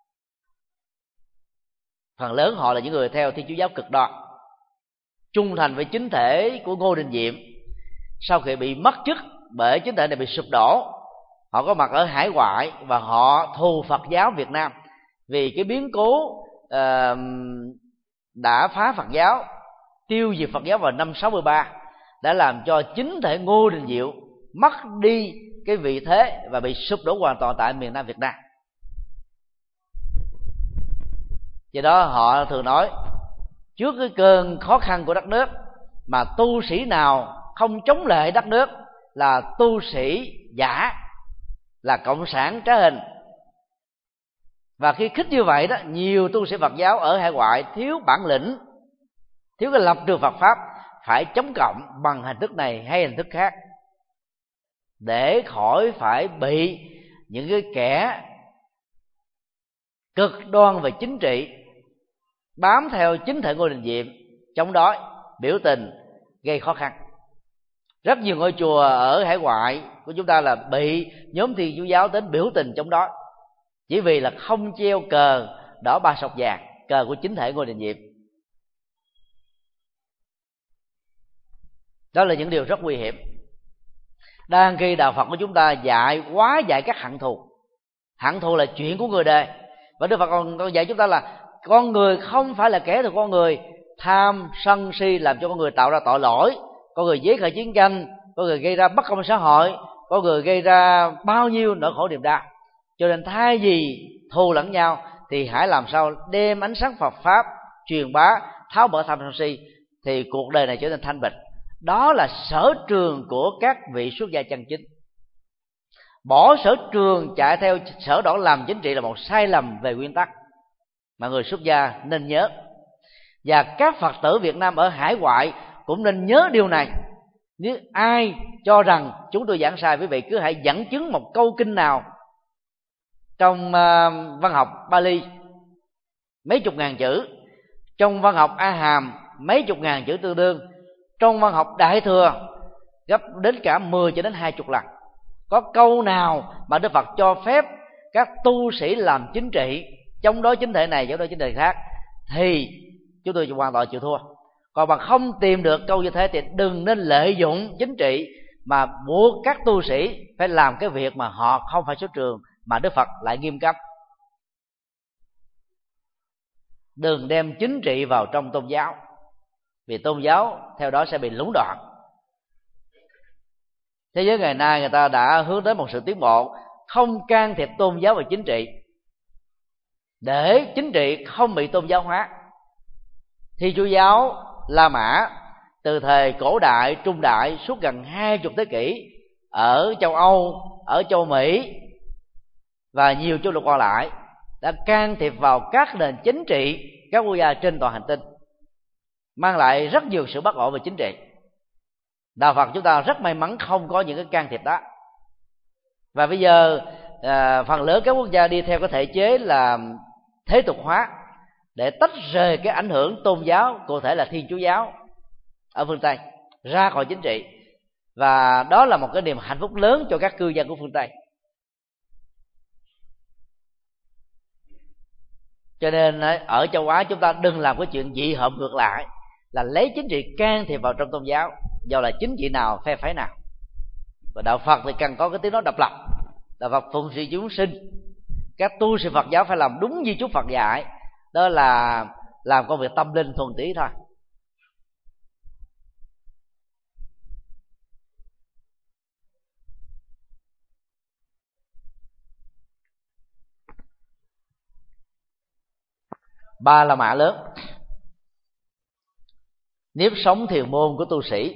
Phần lớn họ là những người theo Thiên Chúa giáo cực đoan, trung thành với chính thể của Ngô Đình Diệm. Sau khi bị mất chức bởi chính thể này bị sụp đổ, họ có mặt ở hải ngoại và họ thù Phật giáo Việt Nam vì cái biến cố uh, đã phá Phật giáo, tiêu diệt Phật giáo vào năm sáu mươi ba đã làm cho chính thể Ngô Đình Diệu mất đi cái vị thế và bị sụp đổ hoàn toàn tại miền Nam Việt Nam. Do đó họ thường nói trước cái cơn khó khăn của đất nước mà tu sĩ nào không chống lại đất nước là tu sĩ giả, là cộng sản trá hình. Và khi khích như vậy đó, nhiều tu sĩ Phật giáo ở hải ngoại thiếu bản lĩnh, thiếu cái lập trường Phật pháp, phải chống cộng bằng hình thức này hay hình thức khác để khỏi phải bị những cái kẻ cực đoan về chính trị bám theo chính thể Ngô Đình Diệm, chống đối, biểu tình, gây khó khăn. Rất nhiều ngôi chùa ở hải ngoại của chúng ta là bị nhóm Thiên Chúa giáo đến biểu tình chống đối, chỉ vì là không treo cờ đỏ ba sọc vàng, cờ của chính thể Ngô Đình Diệm. Đó là những điều rất nguy hiểm. Đang khi đạo Phật của chúng ta dạy quá dạy các hận thù. Hận thù là chuyện của người đời, và Đức Phật còn, còn dạy chúng ta là con người không phải là kẻ thù con người. Tham sân si làm cho con người tạo ra tội lỗi, con người giết khởi chiến tranh, con người gây ra bất công xã hội, con người gây ra bao nhiêu nỗi khổ niềm đau. Cho nên thay vì thù lẫn nhau thì hãy làm sao đem ánh sáng Phật pháp truyền bá, tháo bỏ tham sân si, thì cuộc đời này trở nên thanh bình. Đó là sở trường của các vị xuất gia chân chính. Bỏ sở trường chạy theo sở đoản làm chính trị là một sai lầm về nguyên tắc mà người xuất gia nên nhớ. Và các Phật tử Việt Nam ở hải ngoại cũng nên nhớ điều này. Nếu ai cho rằng chúng tôi giảng sai, quý vị cứ hãy dẫn chứng một câu kinh nào trong uh, văn học Bali mấy chục ngàn chữ, trong văn học A Hàm mấy chục ngàn chữ tương đương, trong văn học Đại Thừa gấp đến cả mười cho đến hai chục lần. Có câu nào mà Đức Phật cho phép các tu sĩ làm chính trị, chống đối chính thể này, chống đối chính thể khác, thì chúng tôi hoàn toàn chịu thua. Còn mà không tìm được câu như thế thì đừng nên lợi dụng chính trị mà buộc các tu sĩ phải làm cái việc mà họ không phải xuất trường, mà Đức Phật lại nghiêm cấm. Đừng đem chính trị vào trong tôn giáo, vì tôn giáo theo đó sẽ bị lũng đoạn. Thế giới ngày nay người ta đã hướng đến một sự tiến bộ, không can thiệp tôn giáo vào chính trị, để chính trị không bị tôn giáo hóa. Thiên Chúa giáo La Mã từ thời cổ đại, trung đại suốt gần hai chục thế kỷ ở châu Âu, ở châu Mỹ và nhiều châu lục còn lại đã can thiệp vào các nền chính trị các quốc gia trên toàn hành tinh, mang lại rất nhiều sự bất ổn về chính trị. Đạo Phật chúng ta rất may mắn không có những cái can thiệp đó. Và bây giờ à, phần lớn các quốc gia đi theo cái thể chế là thế tục hóa để tách rời cái ảnh hưởng tôn giáo, cụ thể là Thiên Chúa giáo ở phương Tây, ra khỏi chính trị. Và đó là một cái niềm hạnh phúc lớn cho các cư dân của phương Tây. Cho nên ở châu Á chúng ta đừng làm cái chuyện dị hợm ngược lại, là lấy chính trị can thiệp vào trong tôn giáo, do là chính trị nào phe phái nào. Và đạo Phật thì cần có cái tiếng nói độc lập. Đạo Phật phụng sự chúng sinh, các tu sĩ Phật giáo phải làm đúng như Chúa Phật dạy, đó là làm công việc tâm linh thuần túy thôi. Ba la mã lớn. Nếp sống thiền môn của tu sĩ,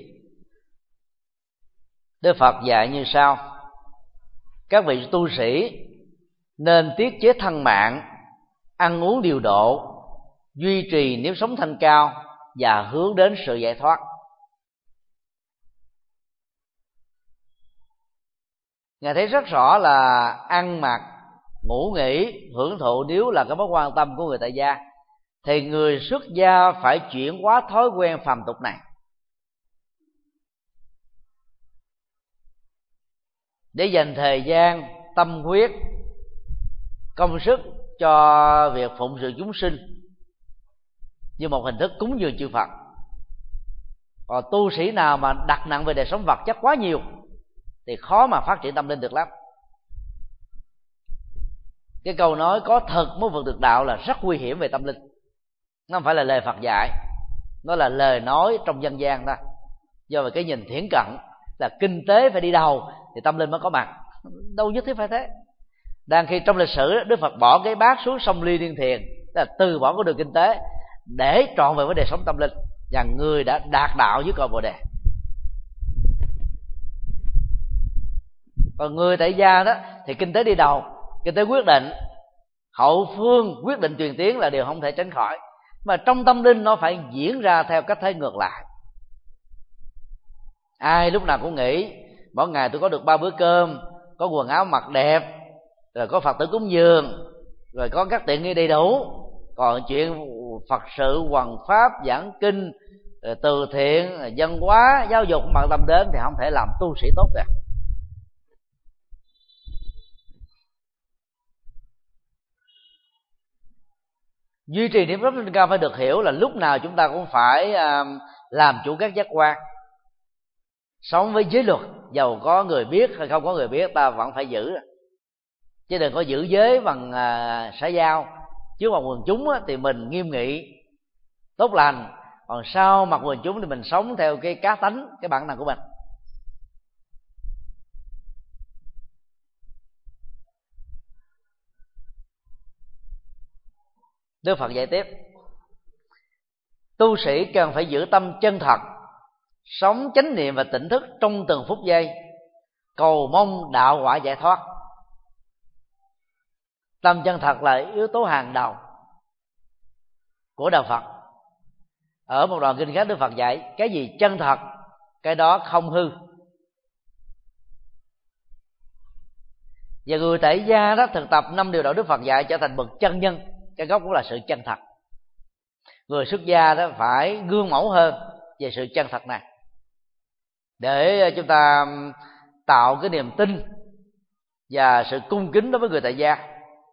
Đức Phật dạy như sau: các vị tu sĩ nên tiết chế thân mạng, ăn uống điều độ, duy trì nếp sống thanh cao và hướng đến sự giải thoát. Ngài thấy rất rõ là ăn mặc, ngủ nghỉ, hưởng thụ nếu là cái mối quan tâm của người tại gia, thì người xuất gia phải chuyển hóa thói quen phàm tục này để dành thời gian, tâm huyết, công sức cho việc phụng sự chúng sinh như một hình thức cúng dường chư Phật. Còn tu sĩ nào mà đặt nặng về đời sống vật chất quá nhiều thì khó mà phát triển tâm linh được lắm. Cái câu nói có thật mới vượt được đạo là rất nguy hiểm về tâm linh. Nó không phải là lời Phật dạy, nó là lời nói trong dân gian thôi. Do về cái nhìn thiển cận là kinh tế phải đi đầu thì tâm linh mới có mặt. Đâu nhất thiết phải thế. Đang khi trong lịch sử Đức Phật bỏ cái bát xuống sông Ly Liên Thiền, là từ bỏ con đường kinh tế để trọn về với đời sống tâm linh, và người đã đạt đạo dưới cội Bồ Đề. Còn người tại gia đó thì kinh tế đi đầu, kinh tế quyết định, hậu phương quyết định truyền tiến là điều không thể tránh khỏi. Mà trong tâm linh nó phải diễn ra theo cách thế ngược lại. Ai lúc nào cũng nghĩ mỗi ngày tôi có được ba bữa cơm, có quần áo mặc đẹp, rồi có Phật tử cúng dường, rồi có các tiện nghi đầy đủ. Còn chuyện Phật sự, hoằng pháp, giảng kinh, từ thiện, văn hóa, giáo dục mà tâm đến thì không thể làm tu sĩ tốt được. Duy trì niệm pháp trên cao phải được hiểu là lúc nào chúng ta cũng phải làm chủ các giác quan, sống với giới luật, dầu có người biết hay không có người biết ta vẫn phải giữ, chứ đừng có giữ giới bằng xã giao. Trước mặt quần chúng thì mình nghiêm nghị tốt lành, còn sau mặt quần chúng thì mình sống theo cái cá tánh, cái bản năng của mình. Đức Phật dạy tiếp: tu sĩ cần phải giữ tâm chân thật, sống chánh niệm và tỉnh thức trong từng phút giây, cầu mong đạo quả giải thoát. Tâm chân thật là yếu tố hàng đầu của đạo Phật. Ở một đoạn kinh khác Đức Phật dạy cái gì chân thật, cái đó không hư. Và người tại gia đó thực tập năm điều đạo Đức Phật dạy trở thành bậc chân nhân, cái gốc cũng là sự chân thật. Người xuất gia đó phải gương mẫu hơn về sự chân thật này, để chúng ta tạo cái niềm tin và sự cung kính đối với người tại gia.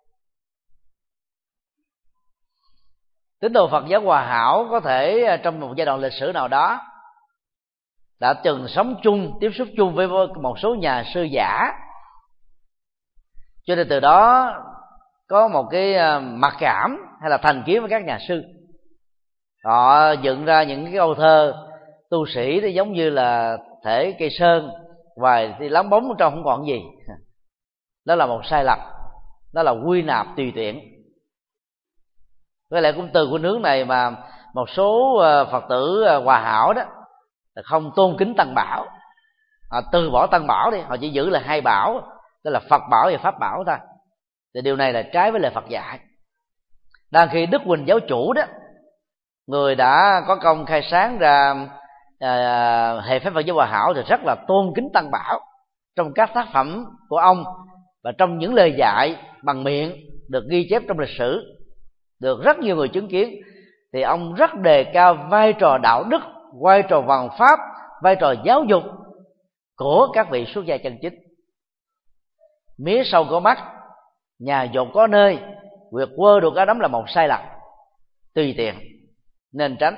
Tín đồ Phật giáo hòa hảo có thể trong một giai đoạn lịch sử nào đó đã từng sống chung, tiếp xúc chung với một số nhà sư giả, cho nên từ đó có một cái mặc cảm hay là thành kiến với các nhà sư. Họ dựng ra những cái câu thơ tu sĩ thì giống như là thể cây sơn, vài thì lắng bóng trong không còn gì. Đó là một sai lầm, đó là quy nạp tùy tiện. Với lại cũng từ của nước này mà một số Phật tử hòa hảo đó không tôn kính Tăng Bảo, họ từ bỏ Tăng Bảo đi, họ chỉ giữ là hai bảo, đó là Phật bảo và Pháp bảo thôi. Thì điều này là trái với lời Phật dạy. Đang khi Đức Huỳnh giáo chủ đó, người đã có công khai sáng ra à, hệ phép Phật giáo hòa hảo, thì rất là tôn kính Tăng Bảo trong các tác phẩm của ông, và trong những lời dạy bằng miệng được ghi chép trong lịch sử, được rất nhiều người chứng kiến, thì ông rất đề cao vai trò đạo đức, vai trò văn pháp, vai trò giáo dục của các vị xuất gia chân chính. Mía sâu có mắt, nhà dột có nơi, việc quơ được cái đấm là một sai lầm, tùy tiện nên tránh.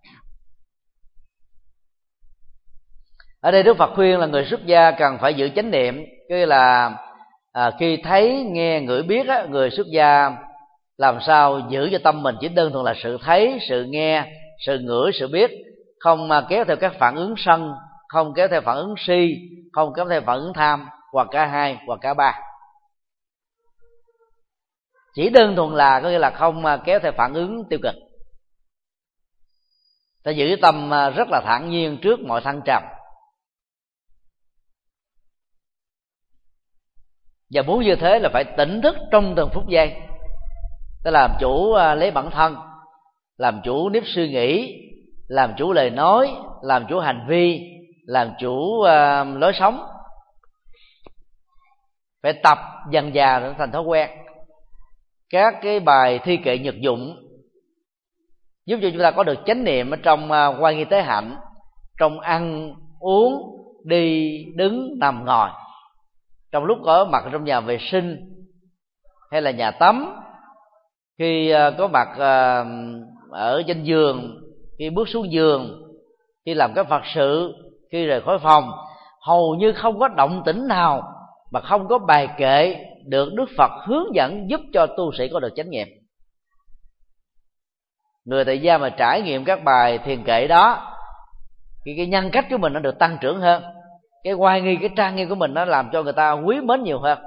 Ở đây Đức Phật khuyên là người xuất gia cần phải giữ chánh niệm, tức là à, khi thấy nghe ngửi biết á, người xuất gia làm sao giữ cho tâm mình chỉ đơn thuần là sự thấy, sự nghe, sự ngửi, sự biết, không kéo theo các phản ứng sân, không kéo theo phản ứng si, không kéo theo phản ứng tham, hoặc cả hai hoặc cả ba. chỉ đơn thuần là có nghĩa là không kéo theo phản ứng tiêu cực. Ta giữ tâm rất là thản nhiên trước mọi thăng trầm, và muốn như thế là phải tỉnh thức trong từng phút giây. Ta làm chủ lấy bản thân, làm chủ nếp suy nghĩ, làm chủ lời nói, làm chủ hành vi, làm chủ uh, lối sống. Phải tập dần dà để thành thói quen. Các cái bài thi kệ nhật dụng giúp cho chúng ta có được chánh niệm ở trong uh, quan nghi tế hạnh, trong ăn uống, đi đứng nằm ngồi, trong lúc có mặt trong nhà vệ sinh hay là nhà tắm, khi uh, có mặt uh, ở trên giường, khi bước xuống giường, khi làm các Phật sự, khi rời khỏi phòng, hầu như không có động tĩnh nào mà không có bài kệ được Đức Phật hướng dẫn giúp cho tu sĩ có được chánh niệm. Người tại gia mà trải nghiệm các bài thiền kệ đó, cái, cái nhân cách của mình nó được tăng trưởng hơn, cái oai nghi, cái trang nghiêm của mình nó làm cho người ta quý mến nhiều hơn.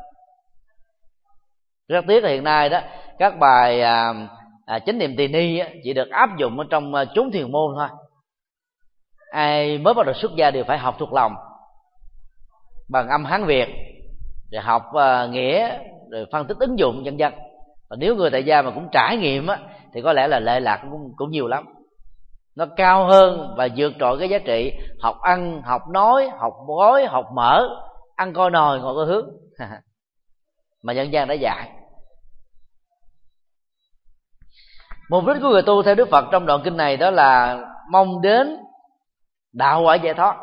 Rất tiếc là hiện nay đó các bài à, à, chánh niệm tỳ ni á, chỉ được áp dụng ở trong à, chốn thiền môn thôi. Ai mới bắt đầu xuất gia đều phải học thuộc lòng bằng âm Hán Việt, rồi học uh, nghĩa, rồi phân tích ứng dụng vân vân. Và nếu người tại gia mà cũng trải nghiệm á, thì có lẽ là lệ lạc cũng, cũng nhiều lắm. Nó cao hơn và vượt trội cái giá trị học ăn, học nói, học gói, học mở, ăn coi nồi ngồi coi hướng mà nhân gian đã dạy. Mục đích của người tu theo Đức Phật trong đoạn kinh này đó là mong đến đạo quả giải thoát,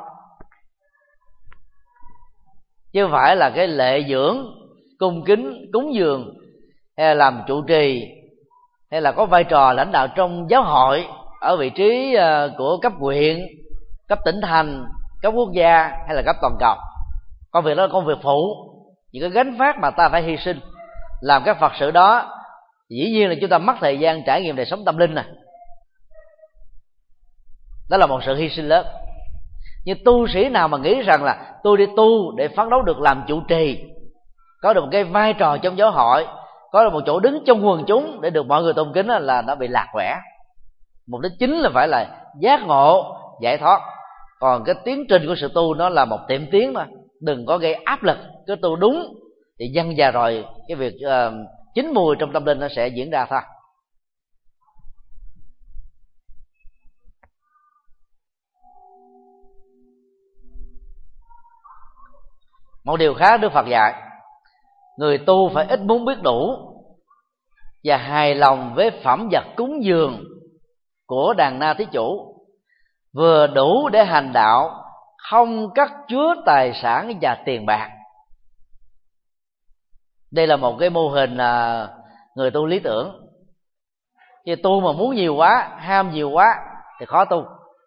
chứ không phải là cái lệ dưỡng, cung kính, cúng dường, hay là làm trụ trì, hay là có vai trò lãnh đạo trong giáo hội ở vị trí của cấp huyện, cấp tỉnh thành, cấp quốc gia hay là cấp toàn cầu. Công việc đó là công việc phụ, những cái gánh vác mà ta phải hy sinh. Làm các Phật sự đó dĩ nhiên là chúng ta mất thời gian trải nghiệm đời sống tâm linh này, đó là một sự hy sinh lớn. Nhưng tu sĩ nào mà nghĩ rằng là tôi đi tu để phấn đấu được làm trụ trì, có được một cái vai trò trong giáo hội, có được một chỗ đứng trong quần chúng để được mọi người tôn kính, là nó bị lạc quẻ. Mục đích chính là phải là giác ngộ, giải thoát. Còn cái tiến trình của sự tu nó là một tiệm tiến thôi, đừng có gây áp lực. Cứ tu đúng thì dần dà rồi cái việc uh, chín mùi trong tâm linh nó sẽ diễn ra thôi. Một điều khác Đức Phật dạy, người tu phải ít muốn biết đủ và hài lòng với phẩm vật cúng dường của đàn na thí chủ, vừa đủ để hành đạo, không cắt chứa tài sản và tiền bạc. Đây là một cái mô hình à, người tu lý tưởng. Chứ tu mà muốn nhiều quá, ham nhiều quá thì khó tu.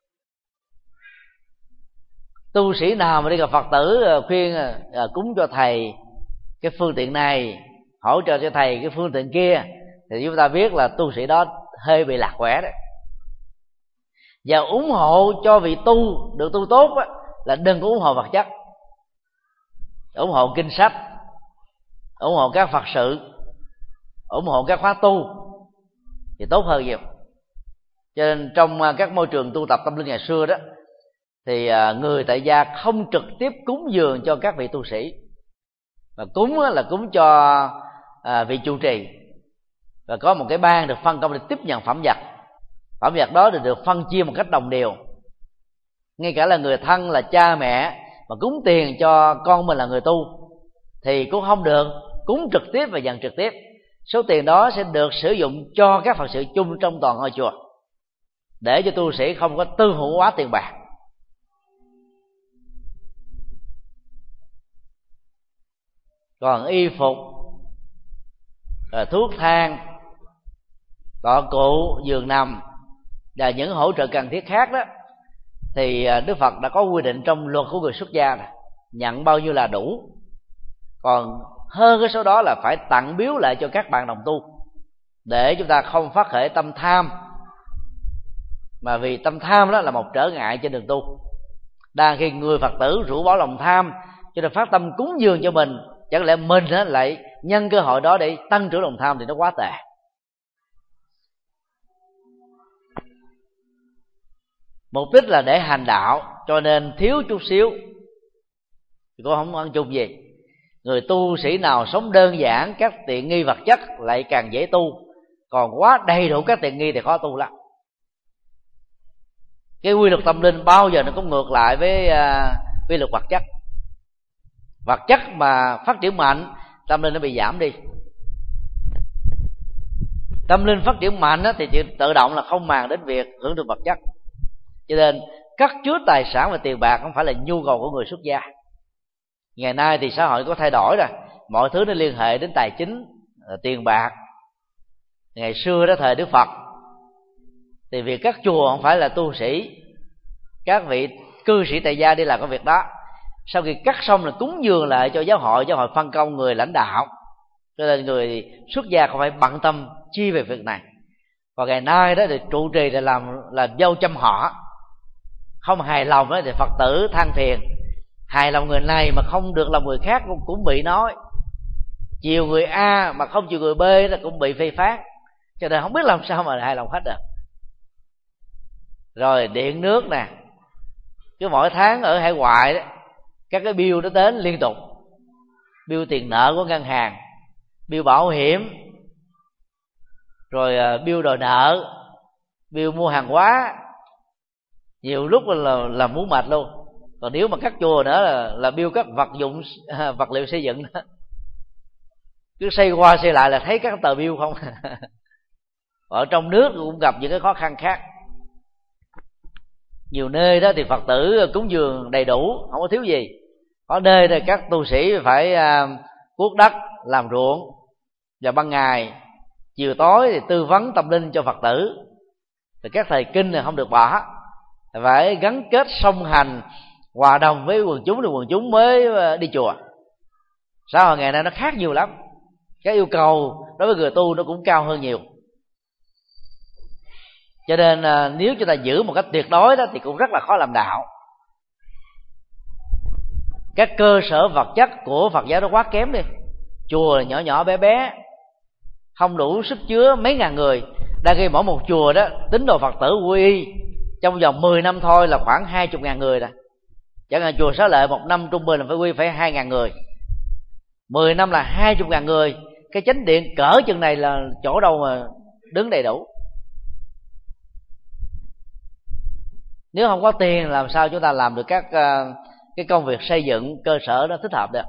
Tu sĩ nào mà đi gặp Phật tử khuyên à, cúng cho thầy cái phương tiện này, hỗ trợ cho thầy cái phương tiện kia, thì chúng ta biết là tu sĩ đó hơi bị lạc quẻ đấy. Và ủng hộ cho vị tu được tu tốt á, là đừng có ủng hộ vật chất, ủng hộ kinh sách, ủng hộ các Phật sự, ủng hộ các khóa tu thì tốt hơn nhiều. Cho nên trong các môi trường tu tập tâm linh ngày xưa đó, thì người tại gia không trực tiếp cúng dường cho các vị tu sĩ, mà cúng là cúng cho vị trụ trì, và có một cái ban được phân công để tiếp nhận phẩm vật. Phẩm vật đó thì được phân chia một cách đồng đều. Ngay cả là người thân, là cha mẹ mà cúng tiền cho con mình là người tu thì cũng không được cúng trực tiếp và dần trực tiếp. Số tiền đó sẽ được sử dụng cho các Phật sự chung trong toàn ngôi chùa, để cho tu sĩ không có tư hữu hóa tiền bạc. Còn y phục, thuốc thang, cọ cụ, giường nằm và những hỗ trợ cần thiết khác đó, thì Đức Phật đã có quy định trong luật của người xuất gia này, nhận bao nhiêu là đủ. Còn hơn cái số đó là phải tặng biếu lại cho các bạn đồng tu, để chúng ta không phát khởi tâm tham, mà vì tâm tham đó là một trở ngại trên đường tu. Đang khi người Phật tử rũ bỏ lòng tham cho nên phát tâm cúng dường cho mình chẳng lẽ mình á, lại nhân cơ hội đó để tăng trưởng lòng tham thì nó quá tệ. Mục đích là để hành đạo, cho nên thiếu chút xíu thì cũng không ăn chung gì. Người tu sĩ nào sống đơn giản, các tiện nghi vật chất lại càng dễ tu, còn quá đầy đủ các tiện nghi thì khó tu lắm. Cái quy luật tâm linh bao giờ nó cũng ngược lại với uh, quy luật vật chất. Vật chất mà phát triển mạnh, tâm linh nó bị giảm đi. Tâm linh phát triển mạnh á, thì tự động là không màng đến việc hưởng thụ vật chất. Cho nên cất chứa tài sản và tiền bạc không phải là nhu cầu của người xuất gia. Ngày nay thì xã hội có thay đổi rồi, mọi thứ nó liên hệ đến tài chính, tiền bạc. Ngày xưa đó, thời Đức Phật thì việc cất chùa không phải là tu sĩ, các vị cư sĩ tại gia đi làm cái việc đó. Sau khi cắt xong là cúng dường lại cho giáo hội, giáo hội phân công người lãnh đạo, cho nên người xuất gia không phải bận tâm chi về việc này. Còn ngày nay đó thì trụ trì là làm làm dâu trăm họ, không hài lòng đó thì Phật tử than phiền, hài lòng người này mà không được lòng người khác cũng, cũng bị nói, chiều người A mà không chiều người B là cũng bị phê phán, cho nên không biết làm sao mà hài lòng hết được. Rồi điện nước nè, cứ mỗi tháng ở hải ngoại đó, các cái bill nó đến liên tục, bill tiền nợ của ngân hàng, bill bảo hiểm, rồi bill đòi nợ, bill mua hàng hóa, nhiều lúc là là muốn mệt luôn. Còn nếu mà cắt chùa nữa là, là bill các vật dụng vật liệu xây dựng đó. Cứ xây qua xây lại là thấy các tờ bill không. Ở trong nước cũng gặp những cái khó khăn khác. Nhiều nơi đó thì Phật tử cúng dường đầy đủ, không có thiếu gì. Có nơi thì các tu sĩ phải uh, cuốc đất, làm ruộng, và ban ngày chiều tối thì tư vấn tâm linh cho Phật tử. Thì các thầy kinh này không được bỏ, phải gắn kết song hành, hòa đồng với quần chúng thì quần chúng mới đi chùa. Xã hội ngày nay nó khác nhiều lắm, cái yêu cầu đối với người tu nó cũng cao hơn nhiều. Cho nên nếu chúng ta giữ một cách tuyệt đối đó thì cũng rất là khó làm đạo. Các cơ sở vật chất của Phật giáo nó quá kém đi. Chùa nhỏ nhỏ bé bé, không đủ sức chứa mấy ngàn người. Đang khi mỗi một chùa đó, tín đồ Phật tử quy y trong vòng mười năm thôi là khoảng hai mươi ngàn người rồi. Chẳng hạn chùa Xá Lợi một năm trung bình là phải quy phải hai ngàn người, mười năm là hai mươi ngàn người. Cái chánh điện cỡ chừng này là chỗ đâu mà đứng đầy đủ. Nếu không có tiền làm sao chúng ta làm được các uh, cái công việc xây dựng cơ sở nó thích hợp được.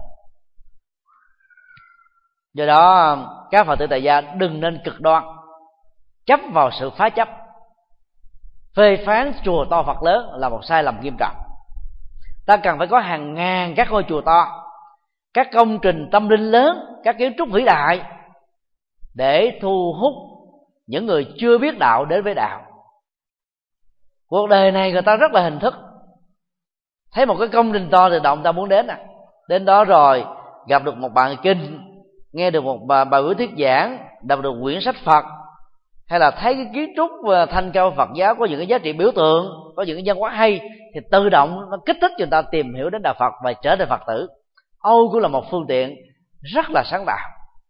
Do đó các Phật tử tại gia đừng nên cực đoan, chấp vào sự phá chấp. Phê phán chùa to Phật lớn là một sai lầm nghiêm trọng. Ta cần phải có hàng ngàn các ngôi chùa to, các công trình tâm linh lớn, các kiến trúc vĩ đại để thu hút những người chưa biết đạo đến với đạo. Cuộc đời này người ta rất là hình thức, thấy một cái công trình to thì động ta muốn đến à. Đến đó rồi gặp được một bài kinh, nghe được một bài, bài buổi thuyết giảng, đọc được quyển sách Phật, hay là thấy cái kiến trúc thanh cao Phật giáo có những cái giá trị biểu tượng, có những cái văn hóa hay, thì tự động nó kích thích người ta tìm hiểu đến đạo Phật và trở thành Phật tử. Âu cũng là một phương tiện rất là sáng tạo.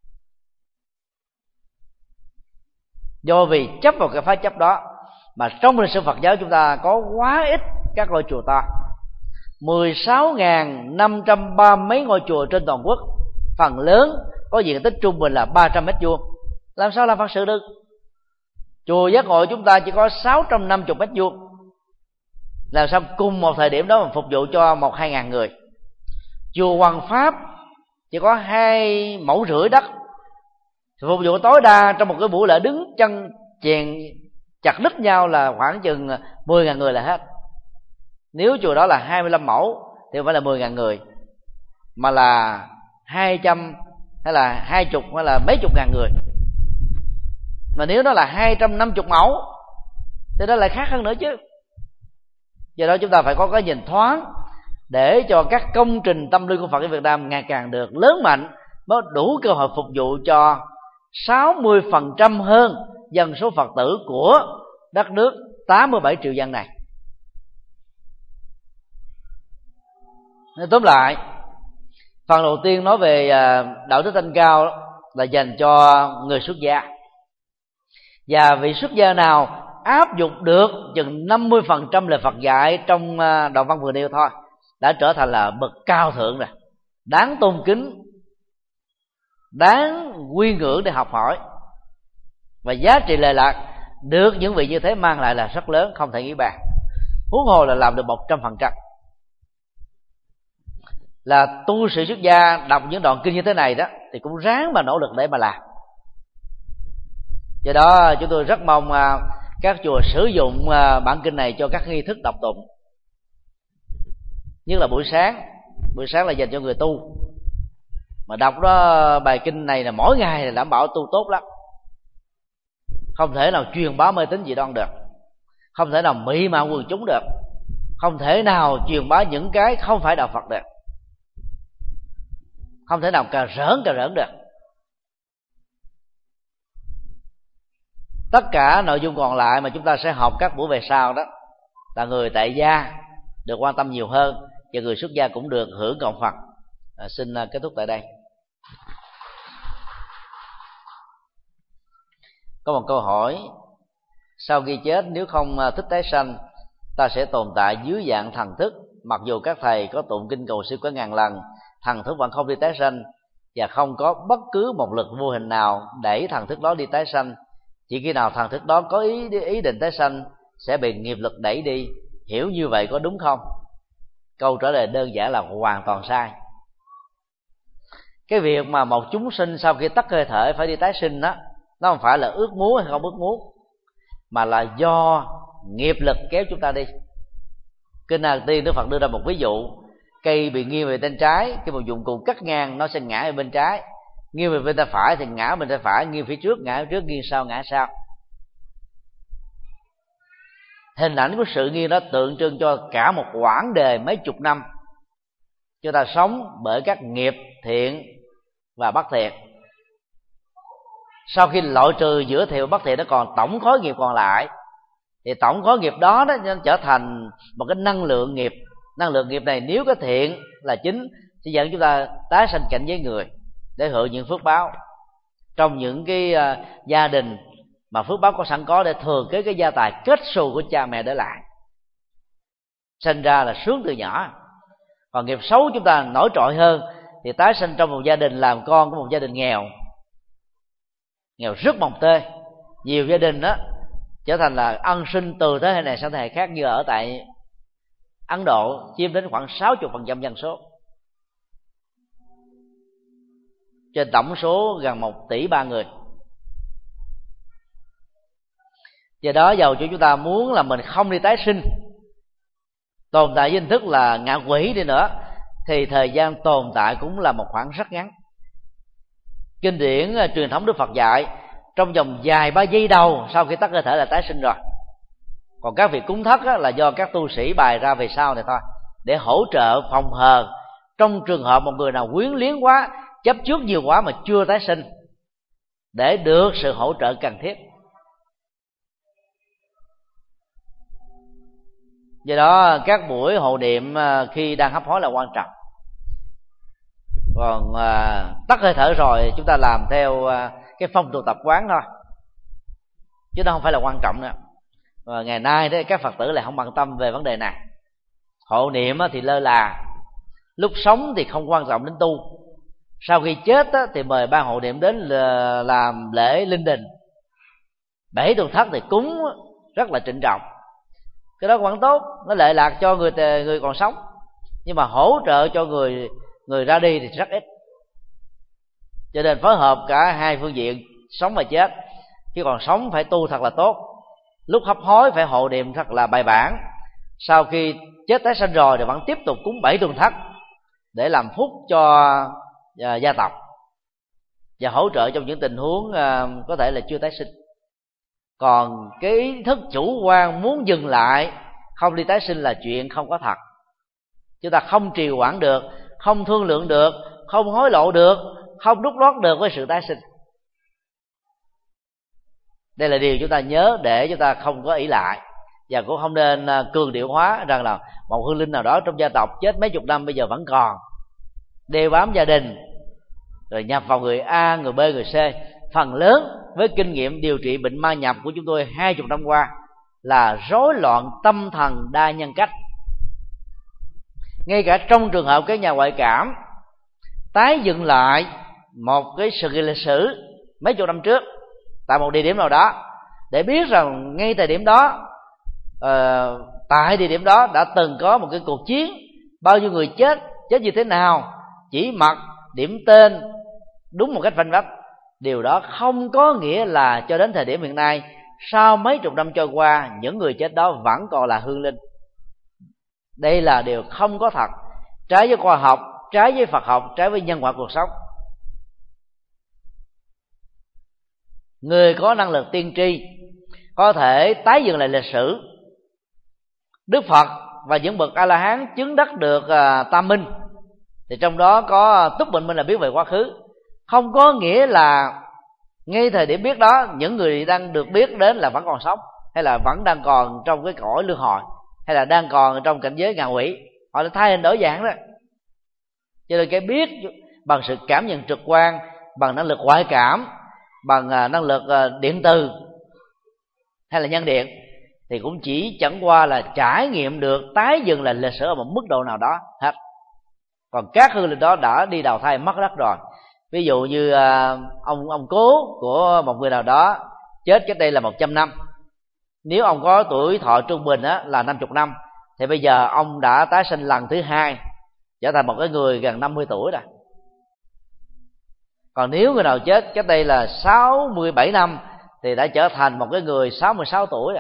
Do vì chấp vào cái phá chấp đó mà trong lịch sử Phật giáo chúng ta có quá ít các ngôi chùa to. Mười sáu nghìn năm trăm ba mấy ngôi chùa trên toàn quốc, phần lớn có diện tích trung bình là ba trăm mét vuông. Làm sao làm Phật sự được? Chùa Giác Ngộ chúng ta chỉ có sáu trăm năm mươi mét vuông, làm sao cùng một thời điểm đó mà phục vụ cho một hai ngàn người? Chùa Hoàng Pháp chỉ có hai mẫu rưỡi đất, phục vụ tối đa trong một cái buổi lễ đứng chân chèn chặt đứt nhau là khoảng chừng mười ngàn người là hết. Nếu chùa đó là hai mươi lăm mẫu thì không phải là mười ngàn người, mà là hai trăm hay là hai chục hay là mấy chục ngàn người. Mà nếu nó là hai trăm năm mươi mẫu thì đó lại khác hơn nữa chứ. Do đó chúng ta phải có cái nhìn thoáng để cho các công trình tâm linh của Phật ở Việt Nam ngày càng được lớn mạnh, mới đủ cơ hội phục vụ cho sáu mươi phần trăm hơn dân số Phật tử của đất nước tám mươi bảy triệu dân này. Nên tóm lại, Phần đầu tiên nói về đạo đức thanh cao là dành cho người xuất gia, và vị xuất gia nào áp dụng được chừng năm mươi phần trăm lời Phật dạy trong đoạn văn vừa nêu thôi đã trở thành là bậc cao thượng rồi, đáng tôn kính, đáng quy ngưỡng để học hỏi, và giá trị lệ lạc được những vị như thế mang lại là rất lớn, không thể nghĩ bàn. Huống hồ là làm được một trăm phần trăm. Là tu sĩ xuất gia đọc những đoạn kinh như thế này đó thì cũng ráng mà nỗ lực để mà làm. Do đó chúng tôi rất mong các chùa sử dụng bản kinh này cho các nghi thức đọc tụng, nhất là buổi sáng. Buổi sáng là dành cho người tu, mà đọc đó bài kinh này là mỗi ngày là đảm bảo tu tốt lắm. Không thể nào truyền bá mê tín dị đoan được, không thể nào mị mạo quần chúng được, không thể nào truyền bá những cái không phải đạo Phật được, không thể nào cà rỡn cà rỡn được. Tất cả nội dung còn lại mà chúng ta sẽ học các buổi về sau đó là người tại gia được quan tâm nhiều hơn, và người xuất gia cũng được hưởng cộng Phật. À, xin kết thúc tại đây. Có một câu hỏi: sau khi chết nếu không thích tái sanh, ta sẽ tồn tại dưới dạng thần thức, mặc dù các thầy có tụng kinh cầu siêu có ngàn lần, thần thức vẫn không đi tái sanh, và không có bất cứ một lực vô hình nào đẩy thần thức đó đi tái sanh. Chỉ khi nào thần thức đó có ý ý định tái sanh sẽ bị nghiệp lực đẩy đi. Hiểu như vậy có đúng không? Câu trả lời đơn giản là hoàn toàn sai. Cái việc mà một chúng sinh sau khi tắt hơi thở phải đi tái sinh đó, nó không phải là ước muốn hay không ước muốn, mà là do nghiệp lực kéo chúng ta đi. Kinh A Tiên Đức Phật đưa ra một ví dụ: cây bị nghiêng về bên trái, khi một dụng cụ cắt ngang nó sẽ ngã ở bên trái, nghiêng về bên tay phải thì ngã bên tay phải, nghiêng phía trước ngã trước, nghiêng sau ngã sau. Hình ảnh của sự nghiêng đó tượng trưng cho cả một quãng đời mấy chục năm chúng ta sống bởi các nghiệp thiện và bất thiện. Sau khi loại trừ giữa thiện và bất thiện, nó còn tổng khối nghiệp còn lại, thì tổng khối nghiệp đó, đó nó trở thành một cái năng lượng nghiệp. Năng lượng nghiệp này nếu có thiện là chính sẽ dẫn chúng ta tái sanh cảnh với người để hưởng những phước báo. Trong những cái uh, gia đình mà phước báo có sẵn có để thừa kế cái gia tài kết xù của cha mẹ để lại, sinh ra là sướng từ nhỏ. Còn nghiệp xấu chúng ta nổi trội hơn thì tái sinh trong một gia đình làm con của một gia đình nghèo, nghèo rất mồng tê. Nhiều gia đình đó trở thành là ân sinh từ thế hệ này sang thế hệ khác, như ở tại Ấn Độ chiếm đến khoảng sáu mươi phần trăm dân số, trên tổng số gần một tỷ ba người. Do đó dầu cho chúng ta muốn là mình không đi tái sinh, tồn tại với hình thức là ngạ quỷ đi nữa, thì thời gian tồn tại cũng là một khoảng rất ngắn. Kinh điển truyền thống Đức Phật dạy trong vòng vài ba giây đầu sau khi tắt hơi thở là tái sinh rồi. Còn các việc cúng thất là do các tu sĩ bày ra về sau này thôi, để hỗ trợ phòng hờ trong trường hợp một người nào quyến liếng quá, chấp trước nhiều quá mà chưa tái sinh, để được sự hỗ trợ cần thiết. Do đó các buổi hộ niệm khi đang hấp hối là quan trọng. Còn à, tắt hơi thở rồi chúng ta làm theo à, cái phong tục tập quán thôi, chứ nó không phải là quan trọng nữa. Và ngày nay đấy các Phật tử lại không bận tâm về vấn đề này. Hộ niệm thì lơ là, lúc sống thì không quan trọng đến tu, sau khi chết thì mời ban hộ niệm đến làm lễ linh đình, bảy tuần thất thì cúng rất là trịnh trọng. Cái đó vẫn tốt, nó lệ lạc cho người người còn sống, nhưng mà hỗ trợ cho người người ra đi thì rất ít. Cho nên phối hợp cả hai phương diện, sống và chết. Khi còn sống phải tu thật là tốt, lúc hấp hối phải hộ niệm thật là bài bản, sau khi chết tái sanh rồi thì vẫn tiếp tục cúng bảy tuần thất để làm phúc cho uh, gia tộc, và hỗ trợ trong những tình huống uh, có thể là chưa tái sinh. Còn cái ý thức chủ quan muốn dừng lại không đi tái sinh là chuyện không có thật. Chúng ta không trì hoãn được, không thương lượng được, không hối lộ được, không đút lót được với sự tái sinh. Đây là điều chúng ta nhớ để chúng ta không có ỷ lại, và cũng không nên cường điệu hóa rằng là một hương linh nào đó trong gia tộc chết mấy chục năm bây giờ vẫn còn, đeo bám gia đình, rồi nhập vào người A, người B, người C. Phần lớn với kinh nghiệm điều trị bệnh ma nhập của chúng tôi hai chục năm qua là rối loạn tâm thần đa nhân cách. Ngay cả trong trường hợp các nhà ngoại cảm tái dựng lại một cái sự kiện lịch sử mấy chục năm trước tại một địa điểm nào đó, để biết rằng ngay thời điểm đó, uh, tại địa điểm đó đã từng có một cái cuộc chiến, bao nhiêu người chết, chết như thế nào, chỉ mặt, điểm tên đúng một cách vanh vách. Điều đó không có nghĩa là cho đến thời điểm hiện nay, sau mấy chục năm trôi qua, những người chết đó vẫn còn là hương linh. Đây là điều không có thật, trái với khoa học, trái với Phật học, trái với nhân quả cuộc sống. Người có năng lực tiên tri có thể tái dựng lại lịch sử. Đức Phật và những bậc A La Hán chứng đắc được uh, tam minh, thì trong đó có túc bệnh minh là biết về quá khứ. Không có nghĩa là ngay thời điểm biết đó, những người đang được biết đến là vẫn còn sống, hay là vẫn đang còn trong cái cõi luân hồi, hay là đang còn trong cảnh giới ngạ quỷ. Họ đã thay hình đổi dạng đó. Cho nên cái biết bằng sự cảm nhận trực quan, bằng năng lực ngoại cảm, bằng năng lực điện từ hay là nhân điện, thì cũng chỉ chẳng qua là trải nghiệm được tái dựng lại lịch sử ở một mức độ nào đó hết. Còn các hương linh đó đã đi đào thai mất đất rồi. Ví dụ như ông ông cố của một người nào đó chết cách đây là một trăm năm, nếu ông có tuổi thọ trung bình á, là năm mươi năm, thì bây giờ ông đã tái sinh lần thứ hai, trở thành một cái người gần năm mươi tuổi rồi. Còn nếu người nào chết cách đây là sáu mươi bảy năm, thì đã trở thành một cái người sáu mươi sáu tuổi rồi.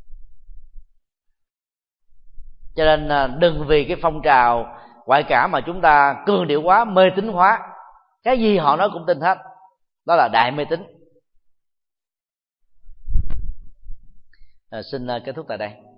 Cho nên đừng vì cái phong trào ngoại cảm mà chúng ta cường điệu quá, mê tín hóa. Cái gì họ nói cũng tin hết. Đó là đại mê tín. À, xin kết thúc tại đây.